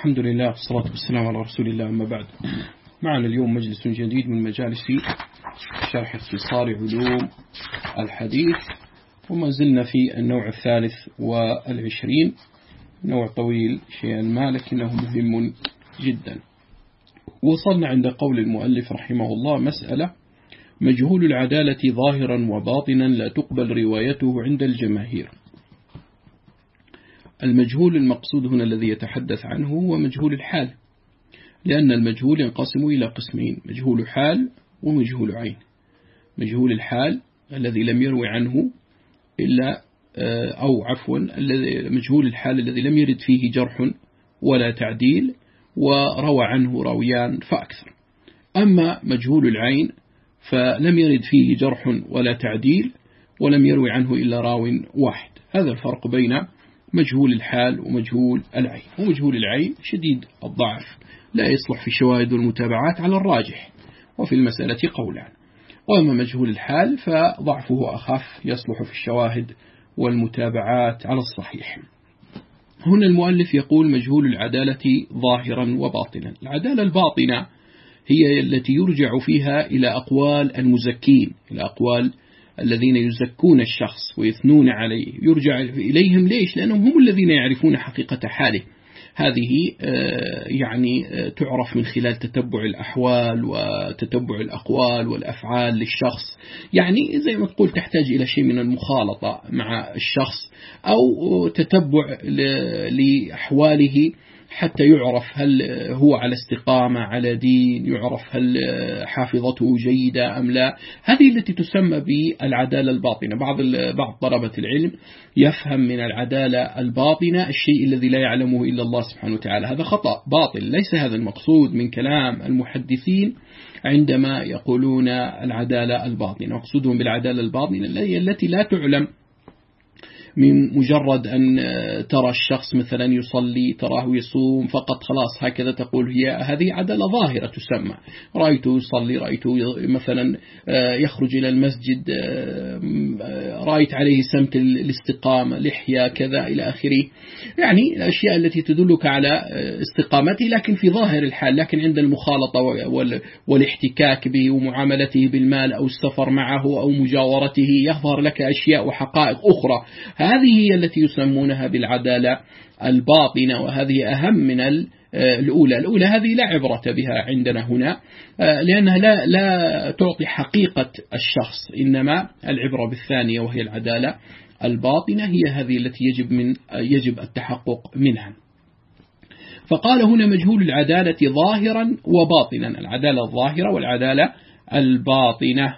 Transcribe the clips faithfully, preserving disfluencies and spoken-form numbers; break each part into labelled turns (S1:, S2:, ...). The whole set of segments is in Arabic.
S1: الحمد لله والصلاة والسلام على رسول الله. أما بعد، معنا اليوم مجلس جديد من مجالس شرح اختصار علوم الحديث، وما زلنا في النوع الثالث والعشرين. نوع طويل شيئا ما لكنه مهم جدا. وصلنا عند قول المؤلف رحمه الله: مسألة: مجهول العدالة ظاهرا وباطنا لا تقبل روايته عند الجماهير. المجهول المقصود هنا الذي يتحدث عنه هو مجهول الحال، لأن المجهول ينقسم إلى قسمين: مجهول حال ومجهول عين. مجهول الحال الذي لم يروي عنه إلا أو عفوا مجهول الحال الذي لم يرد فيه جرح ولا تعديل وروى عنه راويان فأكثر. أما مجهول العين فلم يرد فيه جرح ولا تعديل ولم يروي عنه إلا راو واحد. هذا الفرق بين مجهول الحال ومجهول العين. ومجهول العين شديد الضعف، لا يصلح في الشواهد والمتابعات على الراجح، وفي المسألة قولان. وأما مجهول الحال فضعفه أخف، يصلح في الشواهد والمتابعات على الصحيح. هنا المؤلف يقول: مجهول العدالة ظاهرا وباطنا. العدالة الباطنة هي التي يرجع فيها إلى أقوال المزكين، إلى أقوال الذين يزكون الشخص ويثنون عليه، يرجع إليهم. ليش؟ لأنهم هم الذين يعرفون حقيقة حاله. هذه يعني تعرف من خلال تتبع الأحوال وتتبع الأقوال والأفعال للشخص. يعني زي ما تقول تحتاج إلى شيء من المخالطة مع الشخص أو تتبع لأحواله حتى يعرف هل هو على استقامة على دين، يعرف هل حافظته جيدة أم لا. هذه التي تسمى بالعدالة الباطنة. بعض بعض طلبة العلم يفهم من العدالة الباطنة الشيء الذي لا يعلمه إلا الله سبحانه وتعالى. هذا خطأ باطل، ليس هذا المقصود من كلام المحدثين عندما يقولون العدالة الباطنة. مقصودهم بالعدالة الباطنة التي لا تعلم من مجرد أن ترى الشخص مثلا يصلي، تراه يصوم فقط، خلاص هكذا تقول هي هذه عدالة ظاهرة تسمى. رأيته يصلي، رأيته مثلا يخرج إلى المسجد، رأيت عليه سمت الاستقامة، لحية كذا إلى آخره، يعني الأشياء التي تدلك على استقامته لكن في ظاهر الحال. لكن عند المخالطة والاحتكاك به ومعاملته بالمال أو السفر معه أو مجاورته يظهر لك أشياء وحقائق أخرى. هذه هي التي يسمونها بالعدالة الباطنة، وهذه أهم من الأولى. الأولى هذه لا عبرة بها عندنا هنا، لأنها لا, لا تعطي حقيقة الشخص، إنما العبرة بالثانية وهي العدالة الباطنة، هي هذه التي يجب, من يجب التحقق منها. فقال هنا: مجهول العدالة ظاهرا وباطنا. العدالة الظاهرة والعدالة الباطنة.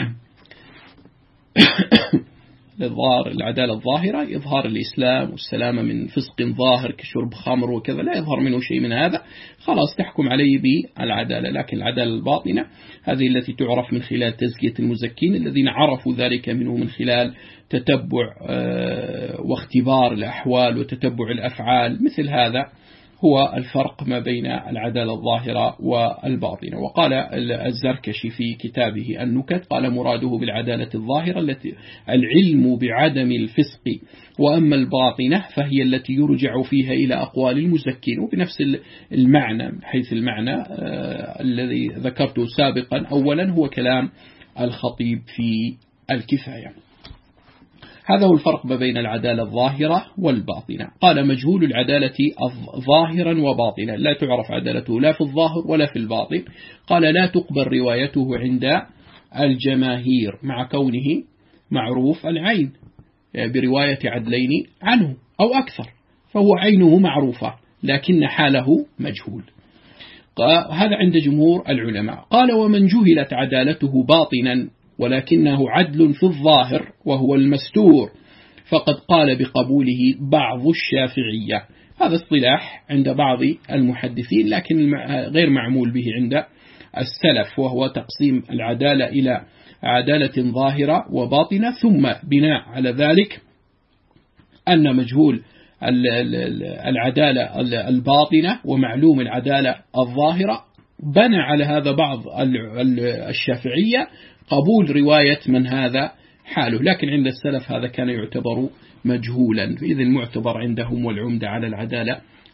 S1: الظاهر العدالة الظاهرة إظهار الإسلام والسلامة من فسق ظاهر كشرب خمر وكذا، لا يظهر منه شيء من هذا، خلاص تحكم عليه بالعدالة. لكن العدالة الباطنة هذه التي تعرف من خلال تزكية المزكين الذين عرفوا ذلك منه من خلال تتبع واختبار الأحوال وتتبع الأفعال. مثل هذا هو الفرق ما بين العدالة الظاهرة والباطنة. وقال الزركشي في كتابه النكت: قال: مراده بالعدالة الظاهرة التي العلم بعدم الفسق، وأما الباطنة فهي التي يرجع فيها إلى أقوال المزكين. وبنفس المعنى، حيث المعنى آه الذي ذكرته سابقا أولا هو كلام الخطيب في الكفاية. هذا هو الفرق بين العدالة الظاهرة والباطنة. قال: مجهول العدالة ظاهرا وباطنا، لا تعرف عدالته لا في الظاهر ولا في الباطن. قال: لا تقبل روايته عند الجماهير مع كونه معروف العين برواية عدلين عنه أو أكثر، فهو عينه معروفة لكن حاله مجهول. هذا عند جمهور العلماء. قال: ومن جهلت عدالته باطنا ولكنه عدل في الظاهر وهو المستور فقد قال بقبوله بعض الشافعية. هذا اصطلاح عند بعض المحدثين لكن غير معمول به عند السلف، وهو تقسيم العدالة إلى عدالة ظاهرة وباطنة، ثم بناء على ذلك أن مجهول العدالة الباطنة ومعلوم العدالة الظاهرة بنى على هذا بعض الشافعية قبول رواية من هذا حاله. لكن عند السلف هذا كان يعتبر مجهولا، فإذا المعتبر عندهم والعمدة على العدالة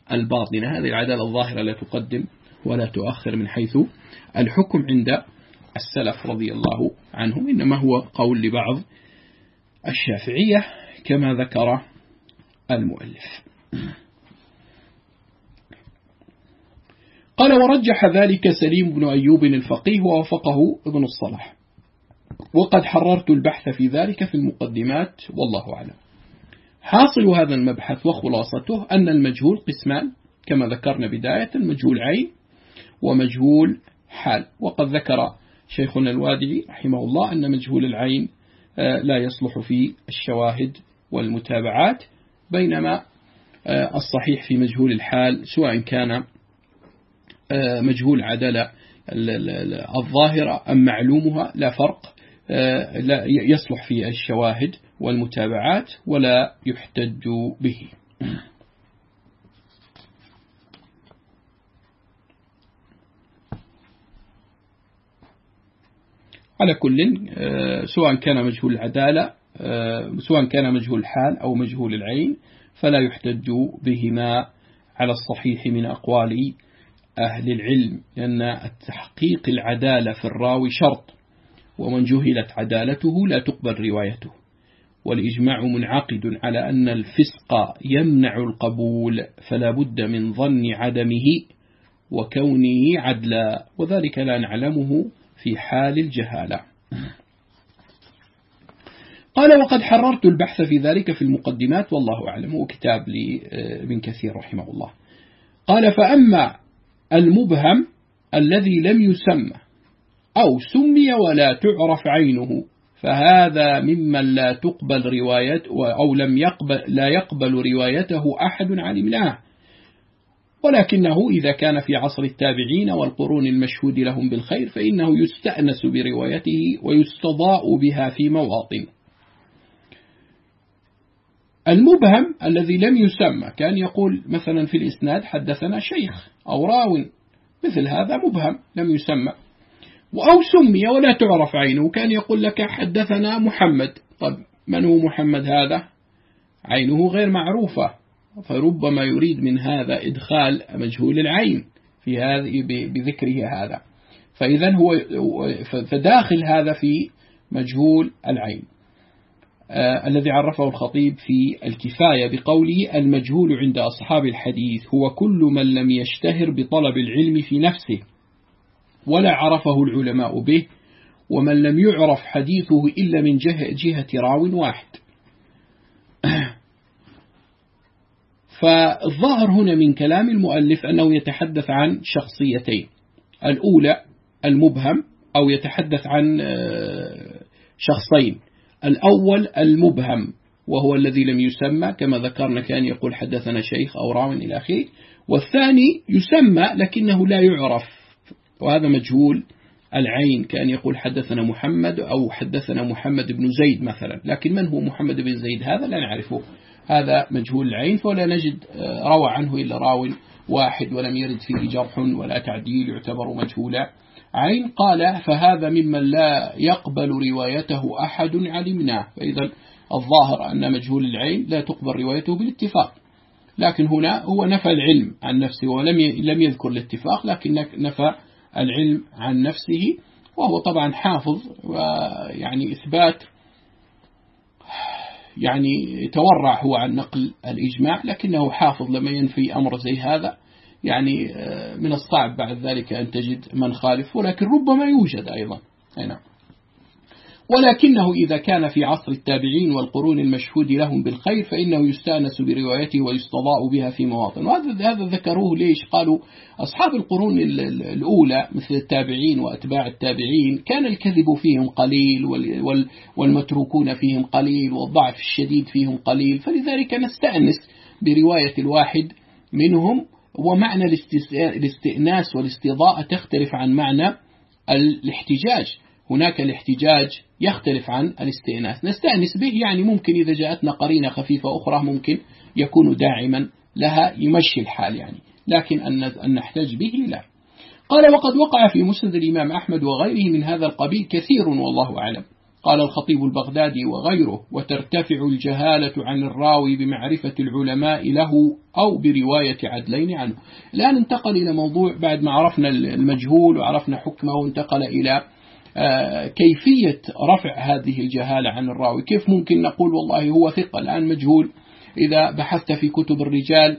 S1: الباطنة. هذه العدالة الظاهرة لا تقدم ولا تؤخر من حيث الحكم عند السلف رضي الله عنهم، إنما هو قول لبعض الشافعية كما ذكر المؤلف. قال ورجح ذلك سليم بن أيوب الفقيه ووافقه ابن الصلاح، وقد حررت البحث في ذلك في المقدمات والله أعلم. حاصل هذا المبحث وخلاصته أن المجهول قسمان كما ذكرنا بداية، مجهول عين ومجهول حال. وقد ذكر شيخنا الوادعي رحمه الله أن مجهول العين لا يصلح في الشواهد والمتابعات، بينما الصحيح في مجهول الحال سواء كان مجهول عدالة الظاهرة أم معلومها لا فرق، لا يصلح في الشواهد والمتابعات ولا يحتج به. على كل سواء كان مجهول العدالة سواء كان مجهول الحال أو مجهول العين فلا يحتج بهما على الصحيح من أقوال أهل العلم، لأن التحقيق العدالة في الراوي شرط، ومن جهلت عدالته لا تقبل روايته، والإجماع منعقد على أن الفسق يمنع القبول، فلا بد من ظن عدمه وكونه عدلا، وذلك لا نعلمه في حال الجهالة. قال وقد حررت البحث في ذلك في المقدمات والله أعلم، هو كتاب لابن كثير رحمه الله. قال فأما المبهم الذي لم يسمى أو سمي ولا تعرف عينه فهذا ممن لا تقبل روايته أو لم يقبل لا يقبل روايته أحد علمناه، ولكنه إذا كان في عصر التابعين والقرون المشهود لهم بالخير فإنه يستأنس بروايته ويستضاء بها في مواطن. المبهم الذي لم يسمى كان يقول مثلا في الإسناد حدثنا شيخ أو راو، مثل هذا مبهم لم يسمى. أو سمي ولا تعرف عينه، كان يقول لك حدثنا محمد، طب من هو محمد هذا؟ عينه غير معروفة، فربما يريد من هذا إدخال مجهول العين في هذه بذكره هذا، فإذا هو فداخل هذا في مجهول العين آه الذي عرفه الخطيب في الكفاية بقوله المجهول عند أصحاب الحديث هو كل من لم يشتهر بطلب العلم في نفسه ولا عرفه العلماء به، ومن لم يعرف حديثه إلا من جهة, جهة راو واحد. فالظاهر هنا من كلام المؤلف أنه يتحدث عن شخصيتين، الأولى المبهم أو يتحدث عن شخصين، الأول المبهم وهو الذي لم يسمى كما ذكرنا، كان يقول حدثنا شيخ أو راو إلى آخره، والثاني يسمى لكنه لا يعرف وهذا مجهول العين، كان يقول حدثنا محمد أو حدثنا محمد بن زيد مثلا، لكن من هو محمد بن زيد هذا لا نعرفه، هذا مجهول العين، فلا نجد روى عنه إلا راو واحد ولم يرد فيه جرح ولا تعديل، يعتبر مجهول عين. قال فهذا ممن لا يقبل روايته أحد علمناه، فإذا الظاهر أن مجهول العين لا تقبل روايته بالاتفاق، لكن هنا هو نفى العلم عن نفسه ولم لم يذكر الاتفاق، لكن نفى العلم عن نفسه، وهو طبعا حافظ ويعني إثبات يعني يتورع هو عن نقل الإجماع، لكنه حافظ لما ينفي أمر زي هذا، يعني من الصعب بعد ذلك أن تجد من خالف، ولكن ربما يوجد أيضا هنا. ولكنه إذا كان في عصر التابعين والقرون المشهود لهم بالخير فإنه يستأنس بروايته ويستضاء بها في مواطن. وهذا هذا ذكروه ليش؟ قالوا أصحاب القرون الأولى مثل التابعين وأتباع التابعين كان الكذب فيهم قليل والمتروكون فيهم قليل والضعف الشديد فيهم قليل، فلذلك نستأنس برواية الواحد منهم. ومعنى الاستئناس والاستضاءة تختلف عن معنى الاحتجاج، هناك الاحتجاج يختلف عن الاستئناس، نستأنس به يعني ممكن إذا جاءتنا قرينة خفيفة أخرى ممكن يكون داعما لها يمشي الحال يعني، لكن أن نحتج به لا. قال وقد وقع في مسند الإمام أحمد وغيره من هذا القبيل كثير والله أعلم. قال الخطيب البغدادي وغيره: وترتفع الجهالة عن الراوي بمعرفة العلماء له أو برواية عدلين عنه. الآن انتقل إلى موضوع، بعد ما عرفنا المجهول وعرفنا حكمه، انتقل إلى كيفية رفع هذه الجهالة عن الراوي. كيف ممكن نقول والله هو ثقة الآن مجهول؟ إذا بحثت في كتب الرجال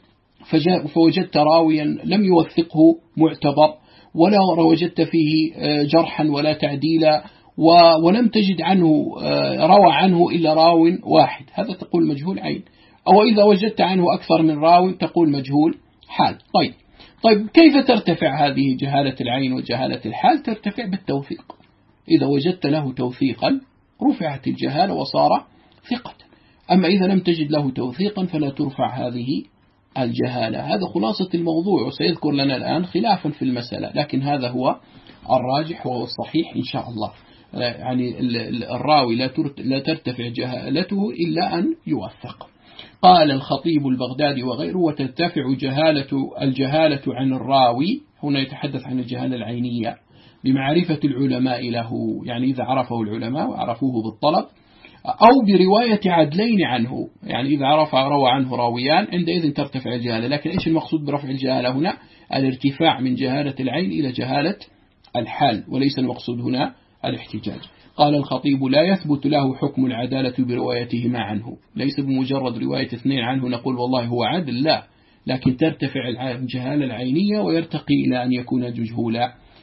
S1: فوجدت راويا لم يوثقه معتبر، ولا وجدت فيه جرحا ولا تعديلا، ولم تجد عنه روى عنه إلا راو واحد، هذا تقول مجهول عين. أو إذا وجدت عنه أكثر من راو تقول مجهول حال. طيب طيب كيف ترتفع هذه جهالة العين وجهالة الحال؟ ترتفع بالتوثيق. إذا وجدت له توثيقا رفعت الجهالة وصار ثقة. أما إذا لم تجد له توثيقا فلا ترفع هذه الجهالة. هذا خلاصة الموضوع، وسيذكر لنا الآن خلافا في المسألة، لكن هذا هو الراجح وهو الصحيح إن شاء الله. يعني الراوي لا ترتفع جهالته إلا أن يوثق. قال الخطيب البغدادي وغيره: وترتفع جهالة الجهالة عن الراوي، هنا يتحدث عن الجهالة العينية، بمعرفة العلماء له، يعني إذا عرفه العلماء وعرفوه بالطلب، أو برواية عدلين عنه، يعني إذا عرف روى عنه راويان عندئذ ترتفع الجهالة. لكن إيش المقصود برفع الجهالة هنا؟ الارتفاع من جهالة العين إلى جهالة الحال، وليس المقصود هنا الاحتجاج. قال الخطيب: لا يثبت له حكم العدالة بروايتهما عنه، ليس بمجرد رواية اثنين عنه نقول والله هو عدل، لا، لكن ترتفع الجهالة العينية ويرتقي إلى أن يكون مجهول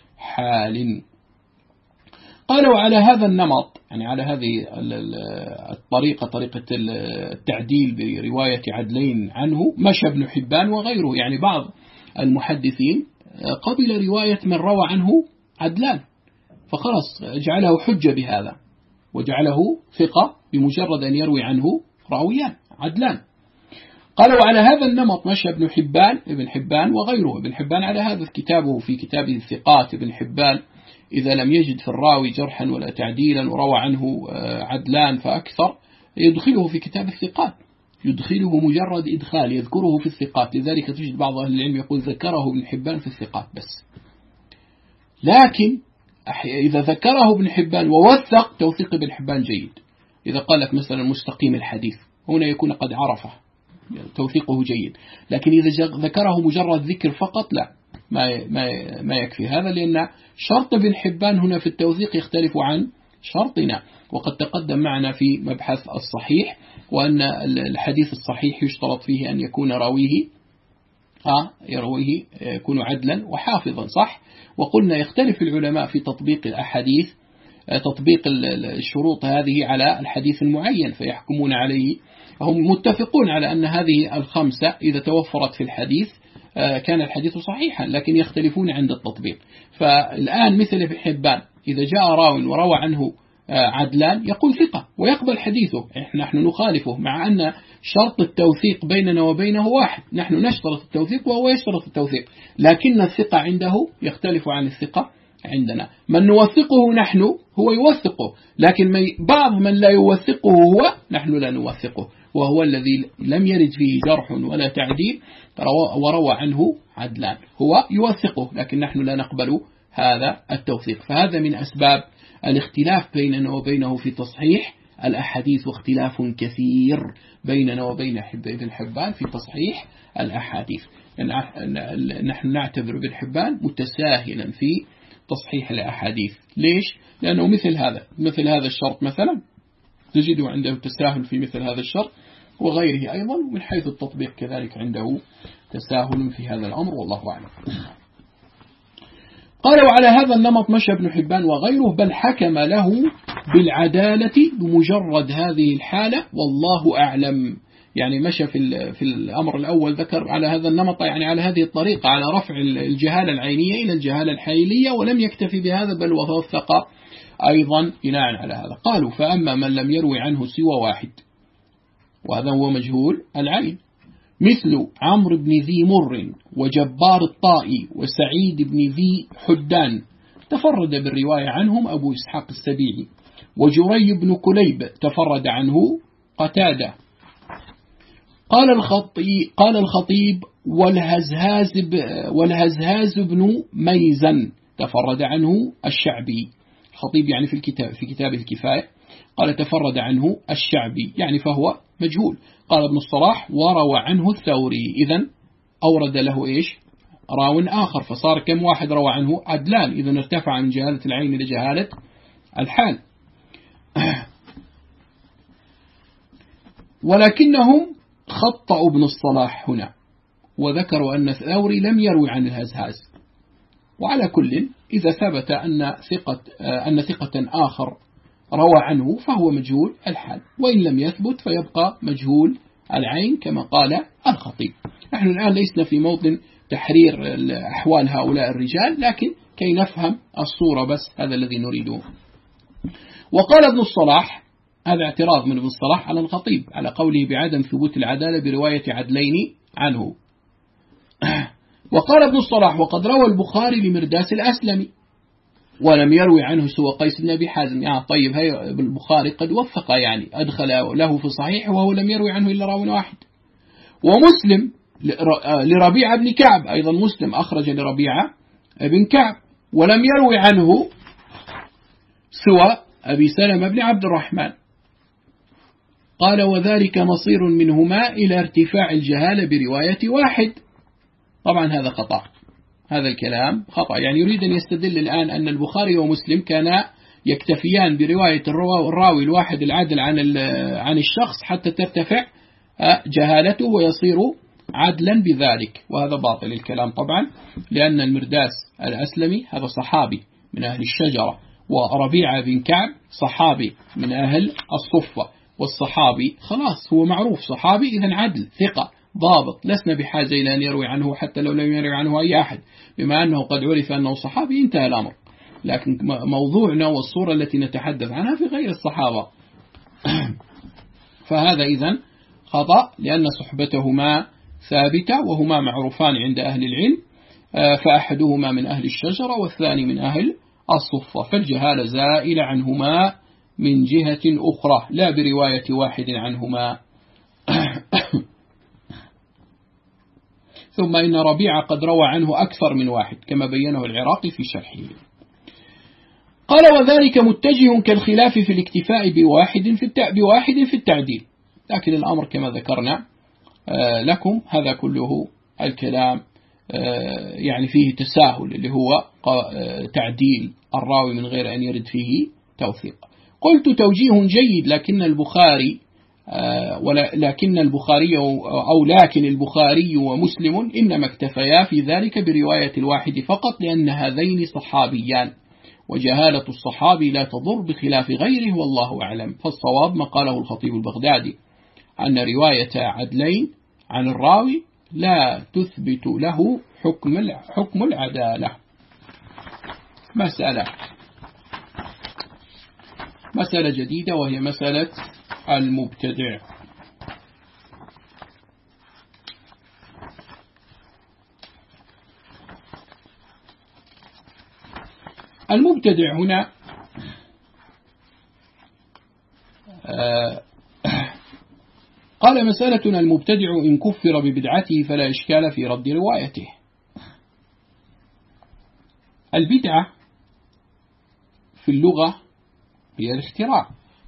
S1: حال. قالوا على هذا النمط، يعني على هذه الطريقة، طريقة التعديل برواية عدلين عنه، مشى ابن حبان وغيره، يعني بعض المحدثين قبل رواية من روى عنه عدلان، فخلص جعله حجة بهذا وجعله ثقة بمجرد أن يروي عنه راويان عدلان. قالوا على هذا النمط مشى ابن حبان ابن حبان وغيره. ابن حبان على هذا كتابه في كتابه الثقات. ابن حبان إذا لم يجد في الراوي جرحا ولا تعديلا وروى عنه عدلان فأكثر يدخله في كتاب الثقات، يدخله مجرد إدخال، يذكره في الثقات. لذلك تجد بعض أهل العلم يقول ذكره ابن حبان في الثقات بس. لكن إذا ذكره ابن حبان ووثق، توثيق ابن حبان جيد. إذا قال لك مثلا مستقيم الحديث، هنا يكون قد عرفه، توثيقه جيد. لكن إذا ذكره مجرد ذكر فقط لا، ما ما ما يكفي هذا، لأن شرط ابن حبان هنا في التوثيق يختلف عن شرطنا. وقد تقدم معنا في مبحث الصحيح وأن الحديث الصحيح يشترط فيه أن يكون راويه آه يرويه يكون عدلا وحافظا، صح؟ وقلنا يختلف العلماء في تطبيق الأحاديث، تطبيق الشروط هذه على الحديث المعين، فيحكمون عليه. هم متفقون على أن هذه الخمسة إذا توفرت في الحديث كان الحديث صحيحا، لكن يختلفون عند التطبيق. فالآن مثل ابن حبان إذا جاء راو وروى عنه عدلان يقول ثقة ويقبل حديثه، نحن نخالفه، مع أن شرط التوثيق بيننا وبينه واحد، نحن نشترط التوثيق وهو يشترط التوثيق، لكن الثقة عنده يختلف عن الثقة عندنا. من نوثقه نحن هو يوثقه، لكن بعض من لا يوثقه هو نحن لا نوثقه، وهو الذي لم يرد فيه جرح ولا تعديل وروى عنه عدلان، هو يوثقه، لكن نحن لا نقبل هذا التوثيق. فهذا من أسباب الاختلاف بيننا وبينه في تصحيح الأحاديث، واختلاف كثير بيننا وبين ابن حبان في تصحيح الأحاديث. نحن نعتبر ابن حبان متساهلا في تصحيح الأحاديث. ليش؟ لأنه مثل هذا مثل هذا الشرط مثلا تجده عنده تساهل في مثل هذا الشرط، وغيره أيضا من حيث التطبيق كذلك عنده تساهل في هذا الأمر، والله أعلم. قالوا على هذا النمط مشى ابن حبان وغيره، بل حكم له بالعدالة بمجرد هذه الحالة، والله أعلم. يعني مشى في في الأمر الأول ذكر على هذا النمط، يعني على هذه الطريقة، على رفع الجهالة العينية إلى الجهالة الحالية، ولم يكتفي بهذا بل وثق أيضا بناء على هذا. قالوا: فأما من لم يروي عنه سوى واحد، وهذا هو مجهول العين، مثل عمرو بن ذي مر وجبار الطائي وسعيد بن ذي حدان، تفرد بالرواية عنهم أبو إسحاق السبيعي، وجري بن كليب تفرد عنه قتادة. قال الخطيب, قال الخطيب والهزهاز, والهزهاز بن ميزن تفرد عنه الشعبي. الخطيب يعني في الكتاب في كتابه الكفاية قال تفرد عنه الشعبي يعني فهو مجهول. قال ابن الصلاح وروى عنه الثوري، إذن أورد له إيش راو آخر، فصار كم واحد روى عنه عدلان، إذن ارتفع من جهالة العين إلى جهالة الحال. ولكنهم خطأوا ابن الصلاح هنا وذكروا أن الثوري لم يروي عن الهزهاز. وعلى كل إذا ثبت أن ثقة, أن ثقة آخر روى عنه فهو مجهول الحال، وإن لم يثبت فيبقى مجهول العين كما قال الخطيب. نحن الآن ليسنا في موطن تحرير أحوال هؤلاء الرجال، لكن كي نفهم الصورة بس هذا الذي نريده. وقال ابن الصلاح، هذا اعتراض من ابن الصلاح على الخطيب على قوله بعدم ثبوت العدالة برواية عدلين عنه. وقال ابن الصلاح وقد روى البخاري لمرداس الأسلمي ولم يروي عنه سوى قيس بن أبي حازم. يعني طيب هي البخاري قد وفق يعني أدخل له في صحيح وهو لم يروي عنه إلا راوي واحد. ومسلم لربيعة بن كعب، أيضا مسلم أخرج لربيعة بن كعب ولم يروي عنه سوى أبي سلمة بن عبد الرحمن. قال وذلك مصير منهما إلى ارتفاع الجهالة برواية واحد. طبعا هذا خطأ، هذا الكلام خطأ. يعني يريد أن يستدل الآن أن البخاري ومسلم كانا يكتفيان برواية الراوي الواحد العدل عن عن الشخص حتى ترتفع جهالته ويصير عدلا بذلك، وهذا باطل الكلام طبعا، لأن المرداس الأسلمي هذا صحابي من أهل الشجرة، وربيعة بن كعب صحابي من أهل الصفة، والصحابي خلاص هو معروف صحابي إذن عدل ثقة ضابط، لسنا بحاجة إلى أن يروي عنه حتى لو لم يروي عنه أي أحد، بما أنه قد عرف أنه صحابي انتهى الأمر. لكن موضوعنا والصورة التي نتحدث عنها في غير الصحابة. فهذا إذن خطأ، لأن صحبتهما ثابتة وهما معروفان عند أهل العلم، فأحدهما من أهل الشجرة والثاني من أهل الصفة، فالجهالة زائلة عنهما من جهة أخرى لا برواية واحد عنهما. ثم إن ربيعة قد روى عنه أكثر من واحد كما بينه العراقي في شرحه. قال وذلك متجه كالخلاف في الاكتفاء بواحد في بواحد في التعديل، لكن الأمر كما ذكرنا لكم هذا كله الكلام يعني فيه تساهل اللي هو تعديل الراوي من غير أن يرد فيه توثيق. قلت توجيه جيد، لكن البخاري لكن البخاري أو لكن البخاري ومسلم إنما اكتفيا في ذلك برواية الواحد فقط، لأن هذين صحابيان، وجهالة الصحابي لا تضر بخلاف غيره والله أعلم. فالصواب ما قاله الخطيب البغدادي أن رواية عدلين عن الراوي لا تثبت له حكم حكم العدالة. مسألة مسألة جديدة وهي مسألة المبتدع. المبتدع هنا آه قال مسألتنا المبتدع إن كفر ببدعته فلا إشكال في رد روايته. البدعة في اللغة هي الاختراع،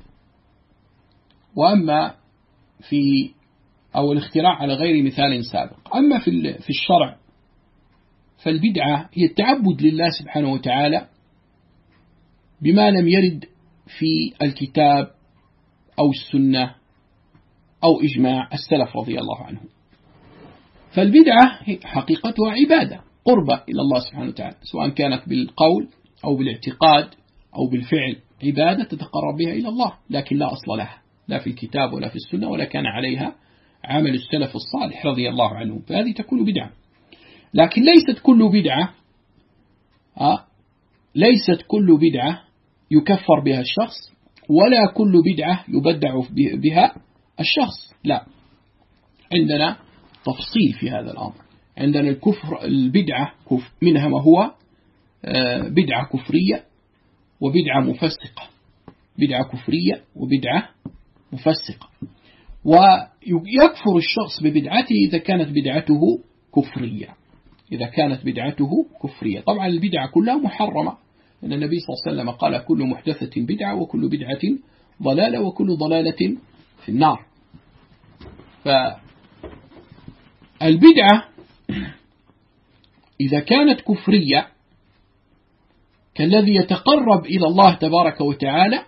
S1: وأما في أو الاختراع على غير مثال سابق. أما في في الشرع فالبدعة هي التعبد لله سبحانه وتعالى بما لم يرد في الكتاب أو السنة أو إجماع السلف رضي الله عنهم. فالبدعة حقيقتها عبادة قربة إلى الله سبحانه وتعالى، سواء كانت بالقول أو بالاعتقاد أو بالفعل، عبادة تتقرب بها إلى الله، لكن لا أصل لها لا في الكتاب ولا في السنة ولا كان عليها عمل السلف الصالح رضي الله عنهم، فهذه تكون بدعة. لكن ليست كل بدعة آه ليست كل بدعة يكفر بها الشخص، ولا كل بدعة يبدع بها الشخص، لا، عندنا تفصيل في هذا الأمر. عندنا الكفر البدعة منها ما هو بدعة كفرية وبدعة مفسقة، بدعة كفرية وبدعة مفسقة. ويكفر الشخص ببدعته إذا كانت بدعته كفرية، إذا كانت بدعته كفرية. طبعا البدعة كلها محرمة أن النبي صلى الله عليه وسلم قال كل محدثة بدعة وكل بدعة ضلالة وكل ضلالة في النار. فالبدعة إذا كانت كفرية كالذي يتقرب إلى الله تبارك وتعالى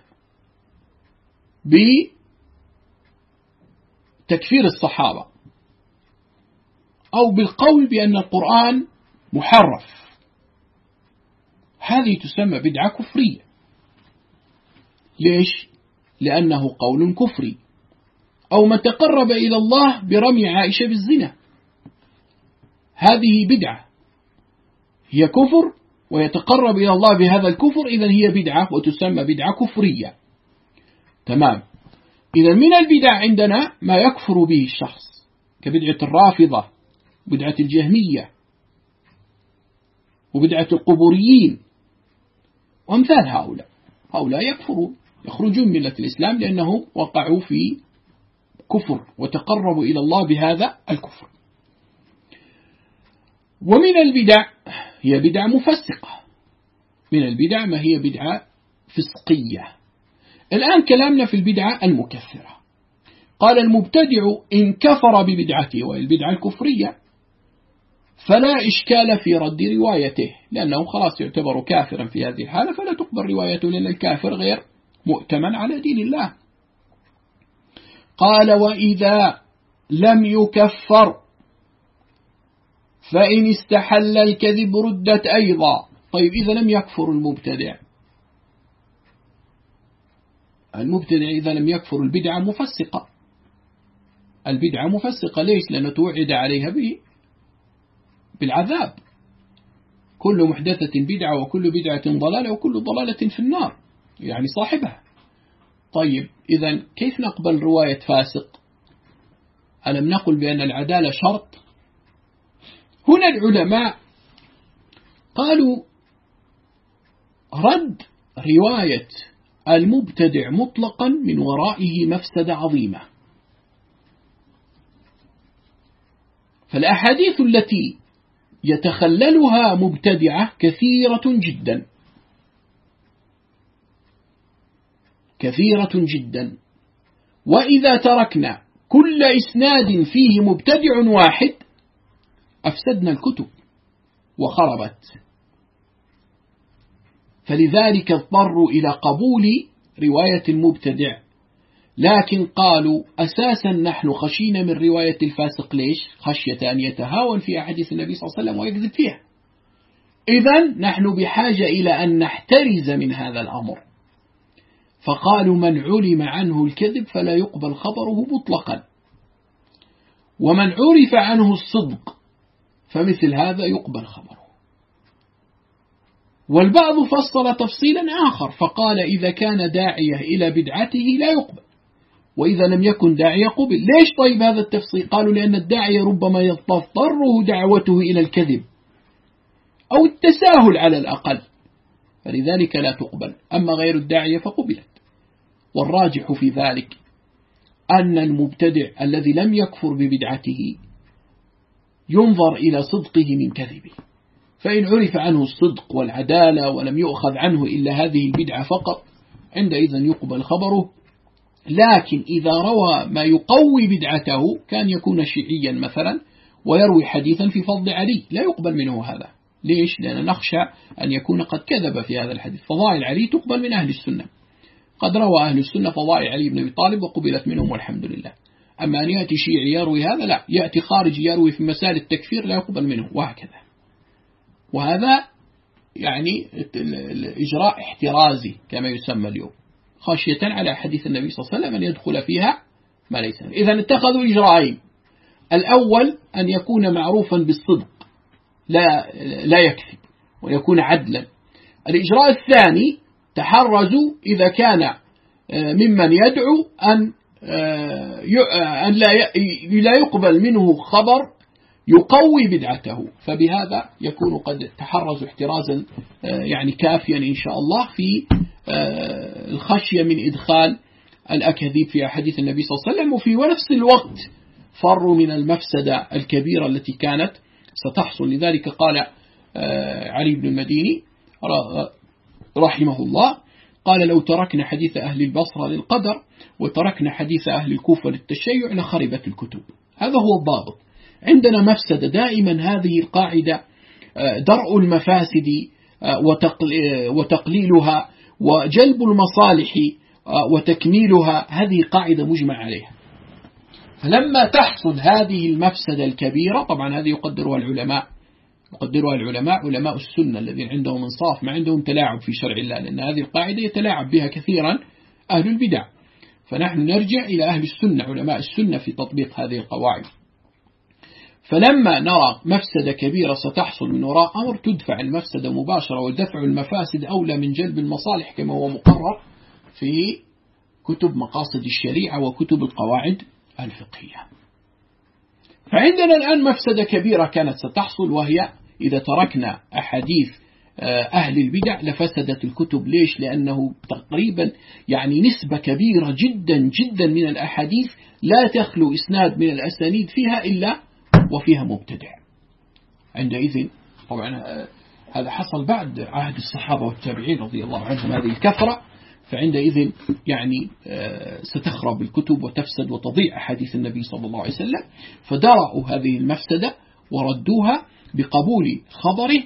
S1: بتكفير الصحابة أو بالقول بأن القرآن محرف، هذه تسمى بدعة كفرية. ليش؟ لأنه قول كفري. أو ما تقرب إلى الله برمي عائشة بالزنا، هذه بدعة، هي كفر ويتقرب إلى الله بهذا الكفر، إذن هي بدعة وتسمى بدعة كفرية. تمام. إذن من البدع عندنا ما يكفر به الشخص كبدعة الرافضة، بدعة الجهمية، وبدعة القبوريين وأمثال هؤلاء. هؤلاء يكفرون، يخرجون من ملة الإسلام لأنهم وقعوا في كفر وتقربوا إلى الله بهذا الكفر. ومن البدع هي بدع مفسقة، من البدع ما هي بدعة فسقية. الآن كلامنا في البدعة المكفرة. قال المبتدع إن كفر ببدعته، والبدعة الكفرية، فلا إشكال في رد روايته، لأنه خلاص يعتبر كافرا في هذه الحالة، فلا تقبل روايته لأن الكافر غير مؤتمن على دين الله. قال وإذا لم يكفر فإن استحل الكذب ردت أيضا. طيب إذا لم يكفر المبتدع، المبتدع إذا لم يكفر البدعة مفسقة، البدعة مفسقة. ليش؟ لأنه توعد عليها به بالعذاب. كل محدثة بدعة وكل بدعة ضلالة وكل ضلالة في النار، يعني صاحبها. طيب إذا كيف نقبل رواية فاسق؟ ألم نقل بأن العدالة شرط؟ هنا العلماء قالوا رد رواية المبتدع مطلقا من ورائه مفسدة عظيمة. فالأحاديث التي يتخللها مبتدعة كثيرة جدا كثيرة جدا، وإذا تركنا كل إسناد فيه مبتدع واحد أفسدنا الكتب وخربت. فلذلك اضطروا إلى قبول رواية المبتدع، لكن قالوا أساسا نحن خشينا من رواية الفاسق. ليش؟ خشية أن يتهاون في أحاديث النبي صلى الله عليه وسلم ويكذب فيها. إذن نحن بحاجة إلى أن نحترز من هذا الأمر، فقالوا من علم عنه الكذب فلا يقبل خبره مطلقا، ومن عرف عنه الصدق فمثل هذا يقبل خبره. والبعض فصل تفصيلا آخر فقال إذا كان داعية إلى بدعته لا يقبل، وإذا لم يكن داعية قبل. ليش طيب هذا التفصيل؟ قالوا لأن الداعية ربما يضطره دعوته إلى الكذب أو التساهل على الأقل، فلذلك لا تقبل. أما غير الداعية فقبلت. والراجح في ذلك أن المبتدع الذي لم يكفر ببدعته ينظر إلى صدقه من كذبه، فإن عرف عنه الصدق والعدالة ولم يؤخذ عنه إلا هذه البدعة فقط عندئذ يقبل خبره. لكن إذا روى ما يقوي بدعته كان يكون شيعيا مثلا ويروي حديثا في فضل علي، لا يقبل منه هذا. ليش؟ لأن نخشى أن يكون قد كذب في هذا الحديث. فضائل علي تقبل من أهل السنة، قد روى أهل السنة فضائل علي بن أبي طالب وقبلت منهم والحمد لله. أما أن يأتي شيعي يروي هذا لا، يأتي خارج يروي في مسائل التكفير لا يقبل منه، وهكذا. وهذا يعني الإجراء احترازي كما يسمى اليوم، خشية على حديث النبي صلى الله عليه وسلم أن يدخل فيها ما ليس. إذن اتخذوا إجراءين: الأول أن يكون معروفا بالصدق لا لا يكذب ويكون عدلا. الإجراء الثاني تحرزوا إذا كان ممن يدعو أن أن لا يقبل منه خبر يقوي بدعته، فبهذا يكون قد تحرزوا احترازا يعني كافيا إن شاء الله في الخشية من إدخال الأكاذيب في أحاديث النبي صلى الله عليه وسلم، وفي نفس الوقت فروا من المفسدة الكبيرة التي كانت ستحصل. لذلك قال علي بن المديني رحمه الله قال لو تركنا حديث أهل البصرة للقدر وتركنا حديث أهل الكوفة للتشيع لخربت الكتب. هذا هو الضابط. عندنا مفسدة دائما، هذه القاعدة درء المفاسد وتقليلها وجلب المصالح وتكميلها، هذه قاعدة مجمع عليها. فلما تحصل هذه المفسدة الكبيرة، طبعا هذه يقدرها العلماء يقدرها العلماء علماء السنة الذين عندهم انصاف، ما عندهم تلاعب في شرع الله، لأن هذه القاعدة يتلاعب بها كثيرا أهل البدع. فنحن نرجع إلى أهل السنة، علماء السنة في تطبيق هذه القواعد. فلما نرى مفسدة كبيرة ستحصل من وراء أمر، تدفع المفسدة مباشرة، ودفع المفاسد أولى من جلب المصالح كما هو مقرر في كتب مقاصد الشريعة وكتب القواعد الفقهية. فعندنا الآن مفسدة كبيرة كانت ستحصل، وهي إذا تركنا أحاديث أهل البدع لفسدت الكتب. ليش؟ لأنه تقريبا يعني نسبة كبيرة جدا جدا من الأحاديث لا تخلو إسناد من الأسانيد فيها إلا وفيها مبتدع. عندئذ طبعا هذا حصل بعد عهد الصحابة والتابعين رضي الله عنهم هذه الكثرة، فعندئذ يعني ستخرب الكتب وتفسد وتضيع أحاديث النبي صلى الله عليه وسلم. فدرأوا هذه المفسدة وردوها بقبول خبره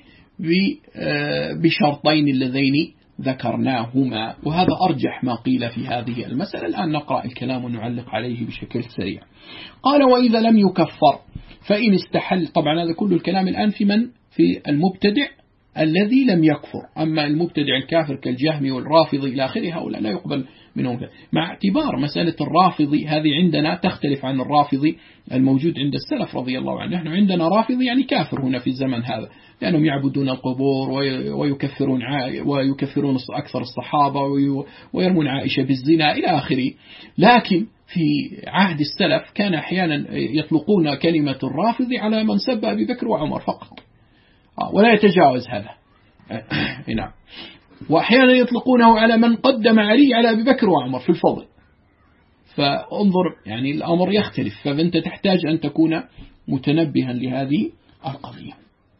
S1: بشرطين اللذين ذكرناهما، وهذا أرجح ما قيل في هذه المسألة. الآن نقرأ الكلام ونعلق عليه بشكل سريع. قال وإذا لم يكفر فإن استحل. طبعا هذا كل الكلام الآن في من؟ في المبتدع الذي لم يكفر. أما المبتدع الكافر كالجهمي والرافضي إلى آخره هؤلاء لا يقبل منهم، مع اعتبار مسألة الرافضي هذه عندنا تختلف عن الرافضي الموجود عند السلف رضي الله عنه. نحن عندنا رافضي يعني كافر هنا في الزمن هذا، لأنهم يعبدون القبور ويكفرون ويكفرون أكثر الصحابة ويرمون عائشة بالزنا إلى آخره. لكن في عهد السلف كان أحيانا يطلقون كلمة الرافضي على من سب أبي بكر وعمر فقط، ولا يتجاوز هذا. نعم. وأحيانا يطلقونه على من قدم علي على أبي بكر وعمر في الفضل. فانظر يعني الأمر يختلف، فأنت تحتاج أن تكون متنبها لهذه القضية.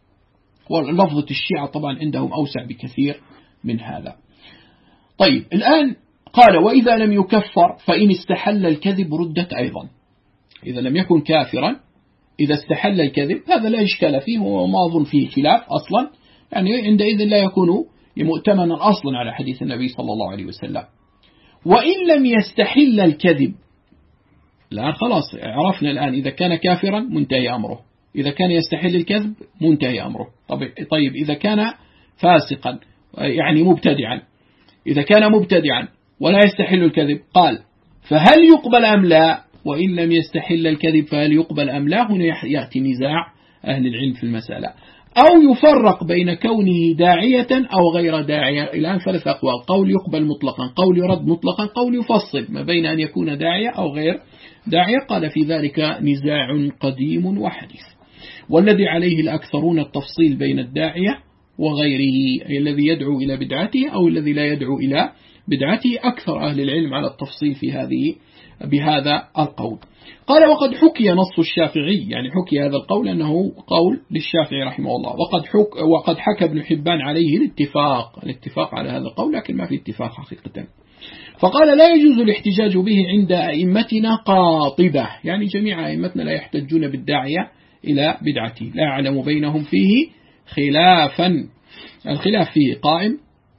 S1: ولفظة الشيعة طبعا عندهم أوسع بكثير من هذا. طيب الآن قال وإذا لم يكفر فإن استحل الكذب ردت أيضا. إذا لم يكن كافرا إذا استحل الكذب هذا لا إشكال فيه وما أظن فيه خلاف أصلا، يعني عندئذ لا يكون مؤتمنا أصلا على حديث النبي صلى الله عليه وسلم. وإن لم يستحل الكذب، الآن خلاص عرفنا الآن إذا كان كافرا منتهي أمره، إذا كان يستحل الكذب منتهي أمره. طيب إذا كان فاسقا يعني مبتدعا، إذا كان مبتدعا ولا يستحل الكذب قال فهل يقبل أم لا؟ وإن لم يستحل الكذب فهل يقبل أم لا؟ هنا يأتي نزاع أهل العلم في المسألة. أو يفرق بين كونه داعية أو غير داعية. الآن ثلاث أقوال: قول يقبل مطلقا، قول يرد مطلقا، قول يفصل ما بين أن يكون داعية أو غير داعية. قال في ذلك نزاع قديم وحديث، والذي عليه الأكثرون التفصيل بين الداعية وغيره، أي الذي يدعو إلى بدعته أو الذي لا يدعو إلى بدعته. أكثر أهل العلم على التفصيل في هذه بهذا القول. قال وقد حكي نص الشافعي، يعني حكي هذا القول أنه قول للشافعي رحمه الله، وقد حك وقد حكى ابن حبان عليه الاتفاق الاتفاق على هذا القول، لكن ما في اتفاق حقيقة. فقال لا يجوز الاحتجاج به عند أئمتنا قاطبة، يعني جميع أئمتنا لا يحتجون بالداعية إلى بدعته، لا أعلم بينهم فيه خلافا. الخلاف فيه قائم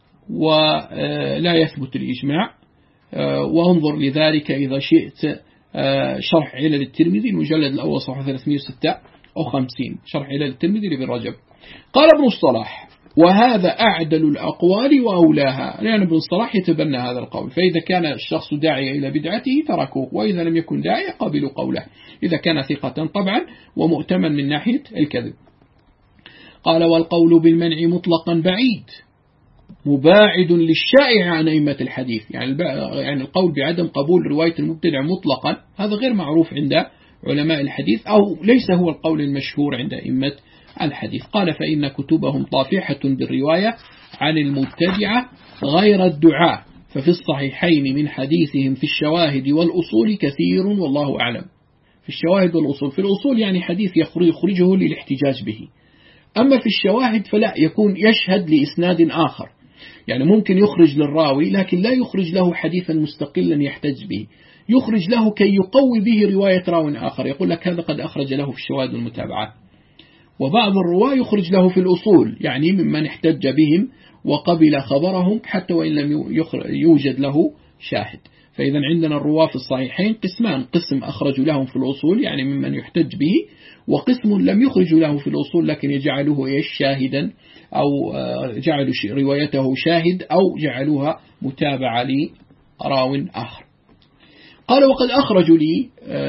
S1: ولا يثبت الإجماع. وانظر لذلك إذا شئت شرح علل الترمذي المجلد الأول صفحة ثلاثمئة وستة وخمسين، شرح علل الترمذي لابن رجب. قال ابن الصلاح وهذا أعدل الأقوال وأولاها، لأن ابن الصلاح يتبنى هذا القول. فإذا كان الشخص داعي إلى بدعته تركوه، وإذا لم يكن داعي قبلوا قوله، إذا كان ثقة طبعا ومؤتمن من ناحية الكذب. قال والقول بالمنع مطلقا بعيد مباعد للشائع عن أئمة الحديث، يعني يعني القول بعدم قبول رواية المبتدع مطلقا هذا غير معروف عند علماء الحديث، أو ليس هو القول المشهور عند أئمة الحديث. قال فإن كتبهم طافحة بالرواية عن المبتدعة غير الدعاء، ففي الصحيحين من حديثهم في الشواهد والأصول كثير والله أعلم. في الشواهد والأصول، في الأصول يعني حديث يخرجه للاحتجاج به، أما في الشواهد فلا، يكون يشهد لإسناد آخر. يعني ممكن يخرج للراوي لكن لا يخرج له حديثا مستقلا يحتج به، يخرج له كي يقوي به رواية راو آخر، يقول لك هذا قد أخرج له في الشواهد والمتابعات. وبعض الرواة يخرج له في الأصول، يعني ممن احتج بهم وقبل خبرهم حتى وإن لم يوجد له شاهد. فإذا عندنا الرواة في الصحيحين قسمان، قسم أخرجوا لهم في الأصول يعني ممن يحتج به، وقسم لم يخرجوا له في الأصول لكن يجعلوه إيش شاهدا، أو جعلوا روايته شاهد أو جعلوها متابعة لراو آخر. قال وقد أخرجوا لي